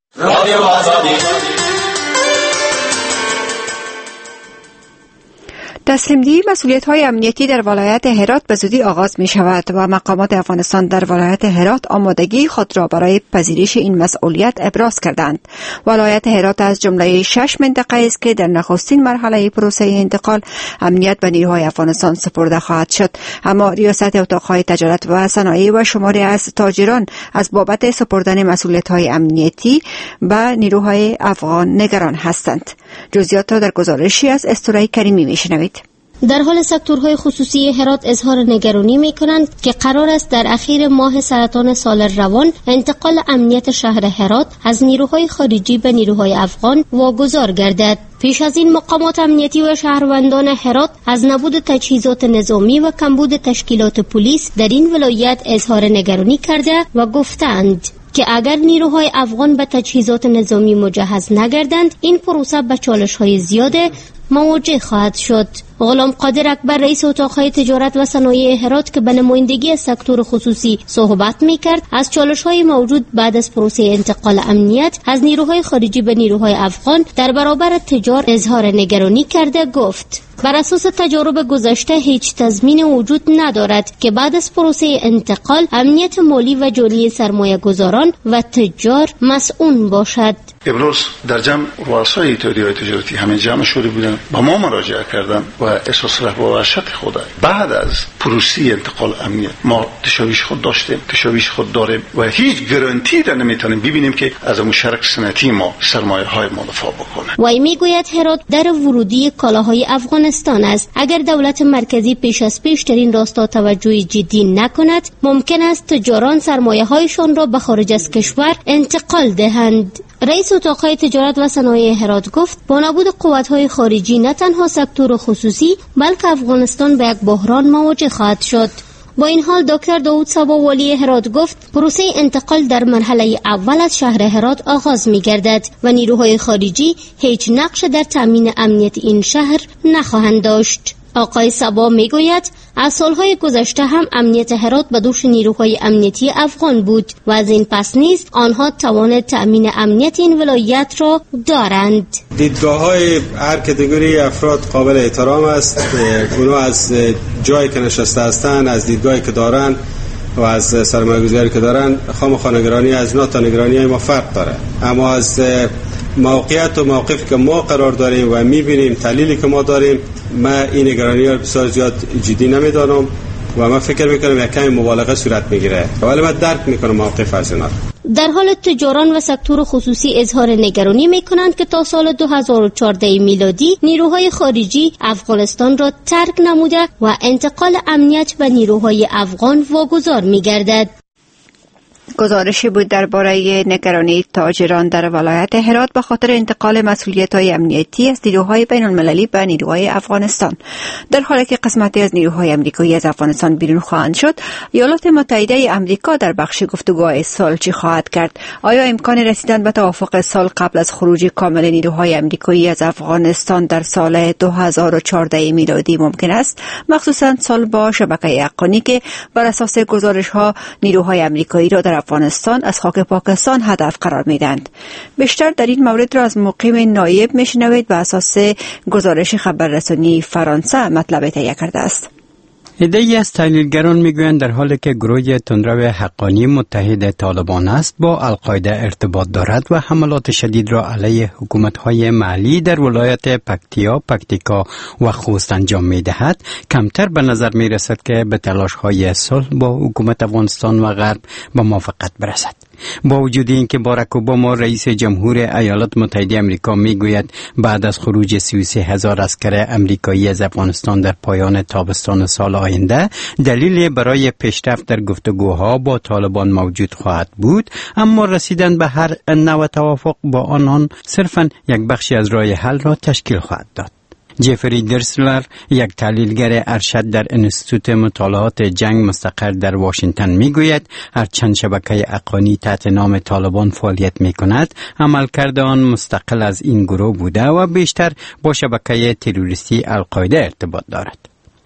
تسلیم‌دهی مسئولیت‌های امنیتی در ولایت هرات به زودی آغاز می‌شود و مقامات افغانستان در ولایت هرات آمادگی خود را برای پذیرش این مسئولیت ابراز کردند. ولایت هرات از جمله 6 منطقه است که در نخستین مرحله پروسه انتقال امنیت به نیروهای افغانستان سپرده خواهد شد. اما ریاست اتاق‌های تجارت و صنایع و شماری از تاجران از بابت سپردن مسئولیت‌های امنیتی به نیروهای افغان نگران هستند. جزئیات را در گزارشی از استورای کریمی می‌شنوید. در حال سکتورهای خصوصی هرات اظهار نگرانی می کنند که قرار است در اخیر ماه سرطان سال روان انتقال امنیت شهر هرات از نیروهای خارجی به نیروهای افغان واگذار گردد. پیش از این مقامات امنیتی و شهروندان هرات از نبود تجهیزات نظامی و کمبود تشکیلات پلیس در این ولایت اظهار نگرانی کرده و گفتند که اگر نیروهای افغان به تجهیزات نظامی مجهز نگردند این پروسه به چالش‌های زیاد مواجه خواهد شد. غلام قادر اکبر رئیس اتاق‌های تجارت و صنایع هرات که به نمایندگی سکتور خصوصی صحبت می‌کرد از چالش‌های موجود بعد از پروسه انتقال امنیت از نیروهای خارجی به نیروهای افغان در برابر تجار اظهار نگرانی کرده گفت بر اساس تجارب گذشته هیچ تضمین وجود ندارد که بعد از پروسه انتقال امنیت مالی و جانی سرمایه گذاران و تجار مسئول باشد. امروز در جمع رؤسای اتحادیه‌های تجارتی همه جمع شده بودند با ما مراجعه کردند و احساس رهبر و وحشت خود بعد از پروسه انتقال امنیت ما تشویش خود داشتیم، تشویش خود داریم و هیچ گارانتی در نمیتونیم ببینیم که از مشترک صنعتی ما سرمایه‌های ما دفاع بکنه. وی میگوید هرات در ورودی کالاهای افغانستان است. اگر دولت مرکزی پیش از پیش در این راستا توجه جدی نکند ممکن است تجاران سرمایه‌هایشان را به خارج از کشور انتقال دهند. رئیس اتاق‌های تجارت و صنایع هرات گفت با نبود قوت‌های خارجی نه تنها سکتور خصوصی بلکه افغانستان به یک بحران مواجه خواهد شد. با این حال دکتر داود صبا والی هرات گفت پروسه انتقال در مرحله اول از شهر هرات آغاز می‌گردد و نیروهای خارجی هیچ نقش در تامین امنیت این شهر نخواهند داشت. آقای صبا میگوید از سالهای گذشته هم امنیت هرات به دوش نیروهای امنیتی افغان بود و از این پس نیز آنها توان تأمین امنیت این ولایت را دارند. دیدگاه‌های هر کاتگوری افراد قابل احترام است. اونا از جایی که نشسته هستند، از دیدگاهی که دارند و از سرمایه‌گذاری که دارند، خامخا نگرانی از اونا تا نگرانی ما فرق داره. اما از موقعیت و موقفی که ما قرار داریم و می‌بینیم تحلیلی که ما داریم، من این نگرانی ها بسیار زیاد جدی نمیدانم و من فکر میکنم یک کمی مبالغه صورت میگیره، ولی من درک میکنم موقف از اینا. در حال تجاران و سکتور خصوصی اظهار نگرانی میکنند که تا سال 2014 میلادی نیروهای خارجی افغانستان را ترک نموده و انتقال امنیت به نیروهای افغان واگذار میگردد. گزارشی بود درباره نگرانی تاجران در ولایت هرات به خاطر انتقال مسئولیت‌های امنیتی از نیروهای بین‌المللی به نیروهای افغانستان. در حالی که قسمتی از نیروهای آمریکایی از افغانستان بیرون خواهند شد، ایالات متحده آمریکا در بخش گفتگوهای صلح چه خواهد کرد؟ آیا امکان رسیدن به توافق صلح قبل از خروج کامل نیروهای آمریکایی از افغانستان در سال 2014 میلادی ممکن است؟ مخصوصاً صلح با شبکه افغانی که بر اساس گزارش‌ها نیروهای آمریکایی را در افغانستان از خاک پاکستان هدف قرار میدند. بیشتر در این مورد را از مقیم نایب میشنوید و اساس گزارش خبررسانی فرانسه مطلب تهیه کرده است. عده‌ای از تحلیلگران میگویند در حالی که گروه تندرو حقانی متحد طالبان است با القاعده ارتباط دارد و حملات شدید را علیه حکومت‌های محلی در ولایت پکتیکا و خوست انجام می‌دهد، کمتر به نظر می‌رسد که به تلاش‌های صلح با حکومت افغانستان و غرب به موافقت برسد. با وجود اینکه باراک اوباما رئیس جمهور ایالات متحده آمریکا میگوید بعد از خروج 33,000 عسکر آمریکایی از افغانستان در پایان تابستان سال آینده دلیلی برای پیشرفت در گفتگوها با طالبان موجود خواهد بود، اما رسیدن به هر نوع توافق با آنان صرفاً یک بخشی از راه حل را تشکیل خواهد داد. جفری درسلر، یک تحلیلگر ارشد در انستیتوت مطالعات جنگ مستقر در واشنگتن میگوید هرچند شبکه حقانی تحت نام طالبان فعالیت میکند، عملکرد آن مستقل از این گروه بوده و بیشتر با شبکه تروریستی القاعده ارتباط دارد.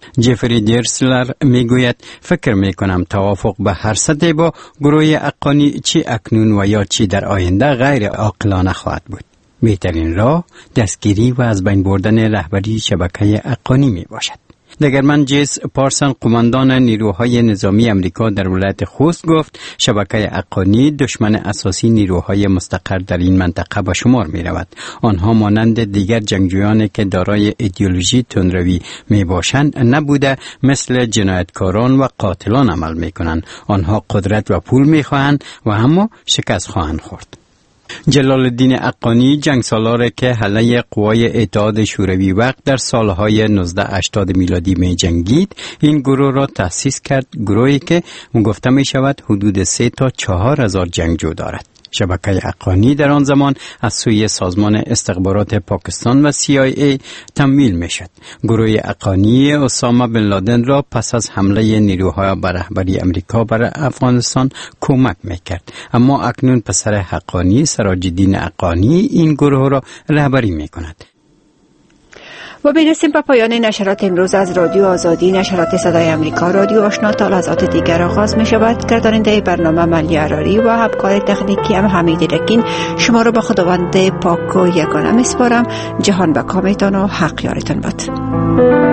جفری درسلر میگوید فکر میکنم توافق به هر سطح با گروه حقانی چی اکنون و یا چی در آینده غیر عاقلانه خواهد بود. بهترین راه دستگیری و از بین بردن رهبری شبکه حقانی می باشد. دگرمن جیس پارسن قماندان نیروهای نظامی امریکا در ولایت خوست گفت شبکه حقانی دشمن اساسی نیروهای مستقر در این منطقه به شمار می رود. آنها مانند دیگر جنگجویانی که دارای ایدئولوژی تندروی می باشند نبوده مثل جنایتکاران و قاتلان عمل می کنند. آنها قدرت و پول می خواهند و همه شکست خواهند خورد. جلال الدین حقانی جنگ سالاره که علیه قوای اتحاد شوروی وقت در سالهای 1980 میلادی می جنگید این گروه را تأسیس کرد، گروهی که گفته می شود حدود 3 تا 4 هزار جنگجو دارد. شبکه حقانی در آن زمان از سوی سازمان استخبارات پاکستان و CIA تمویل می شد. گروه حقانی اسامه بن لادن را پس از حمله نیروهای به رهبری امریکا بر افغانستان کمک می کرد. اما اکنون پسر حقانی سراج الدین حقانی این گروه را رهبری می کند. و برسیم به پایان نشرات امروز از رادیو آزادی. نشرات صدای امریکا رادیو آشنا تا لحظات دیگر آغاز می شود. گرداننده برنامه ملی عراری و همکار تکنیکی حمید رکین. شما را به خداوند پاک و یگانه می سپارم. جهان به کامتان و حق یارتان باد.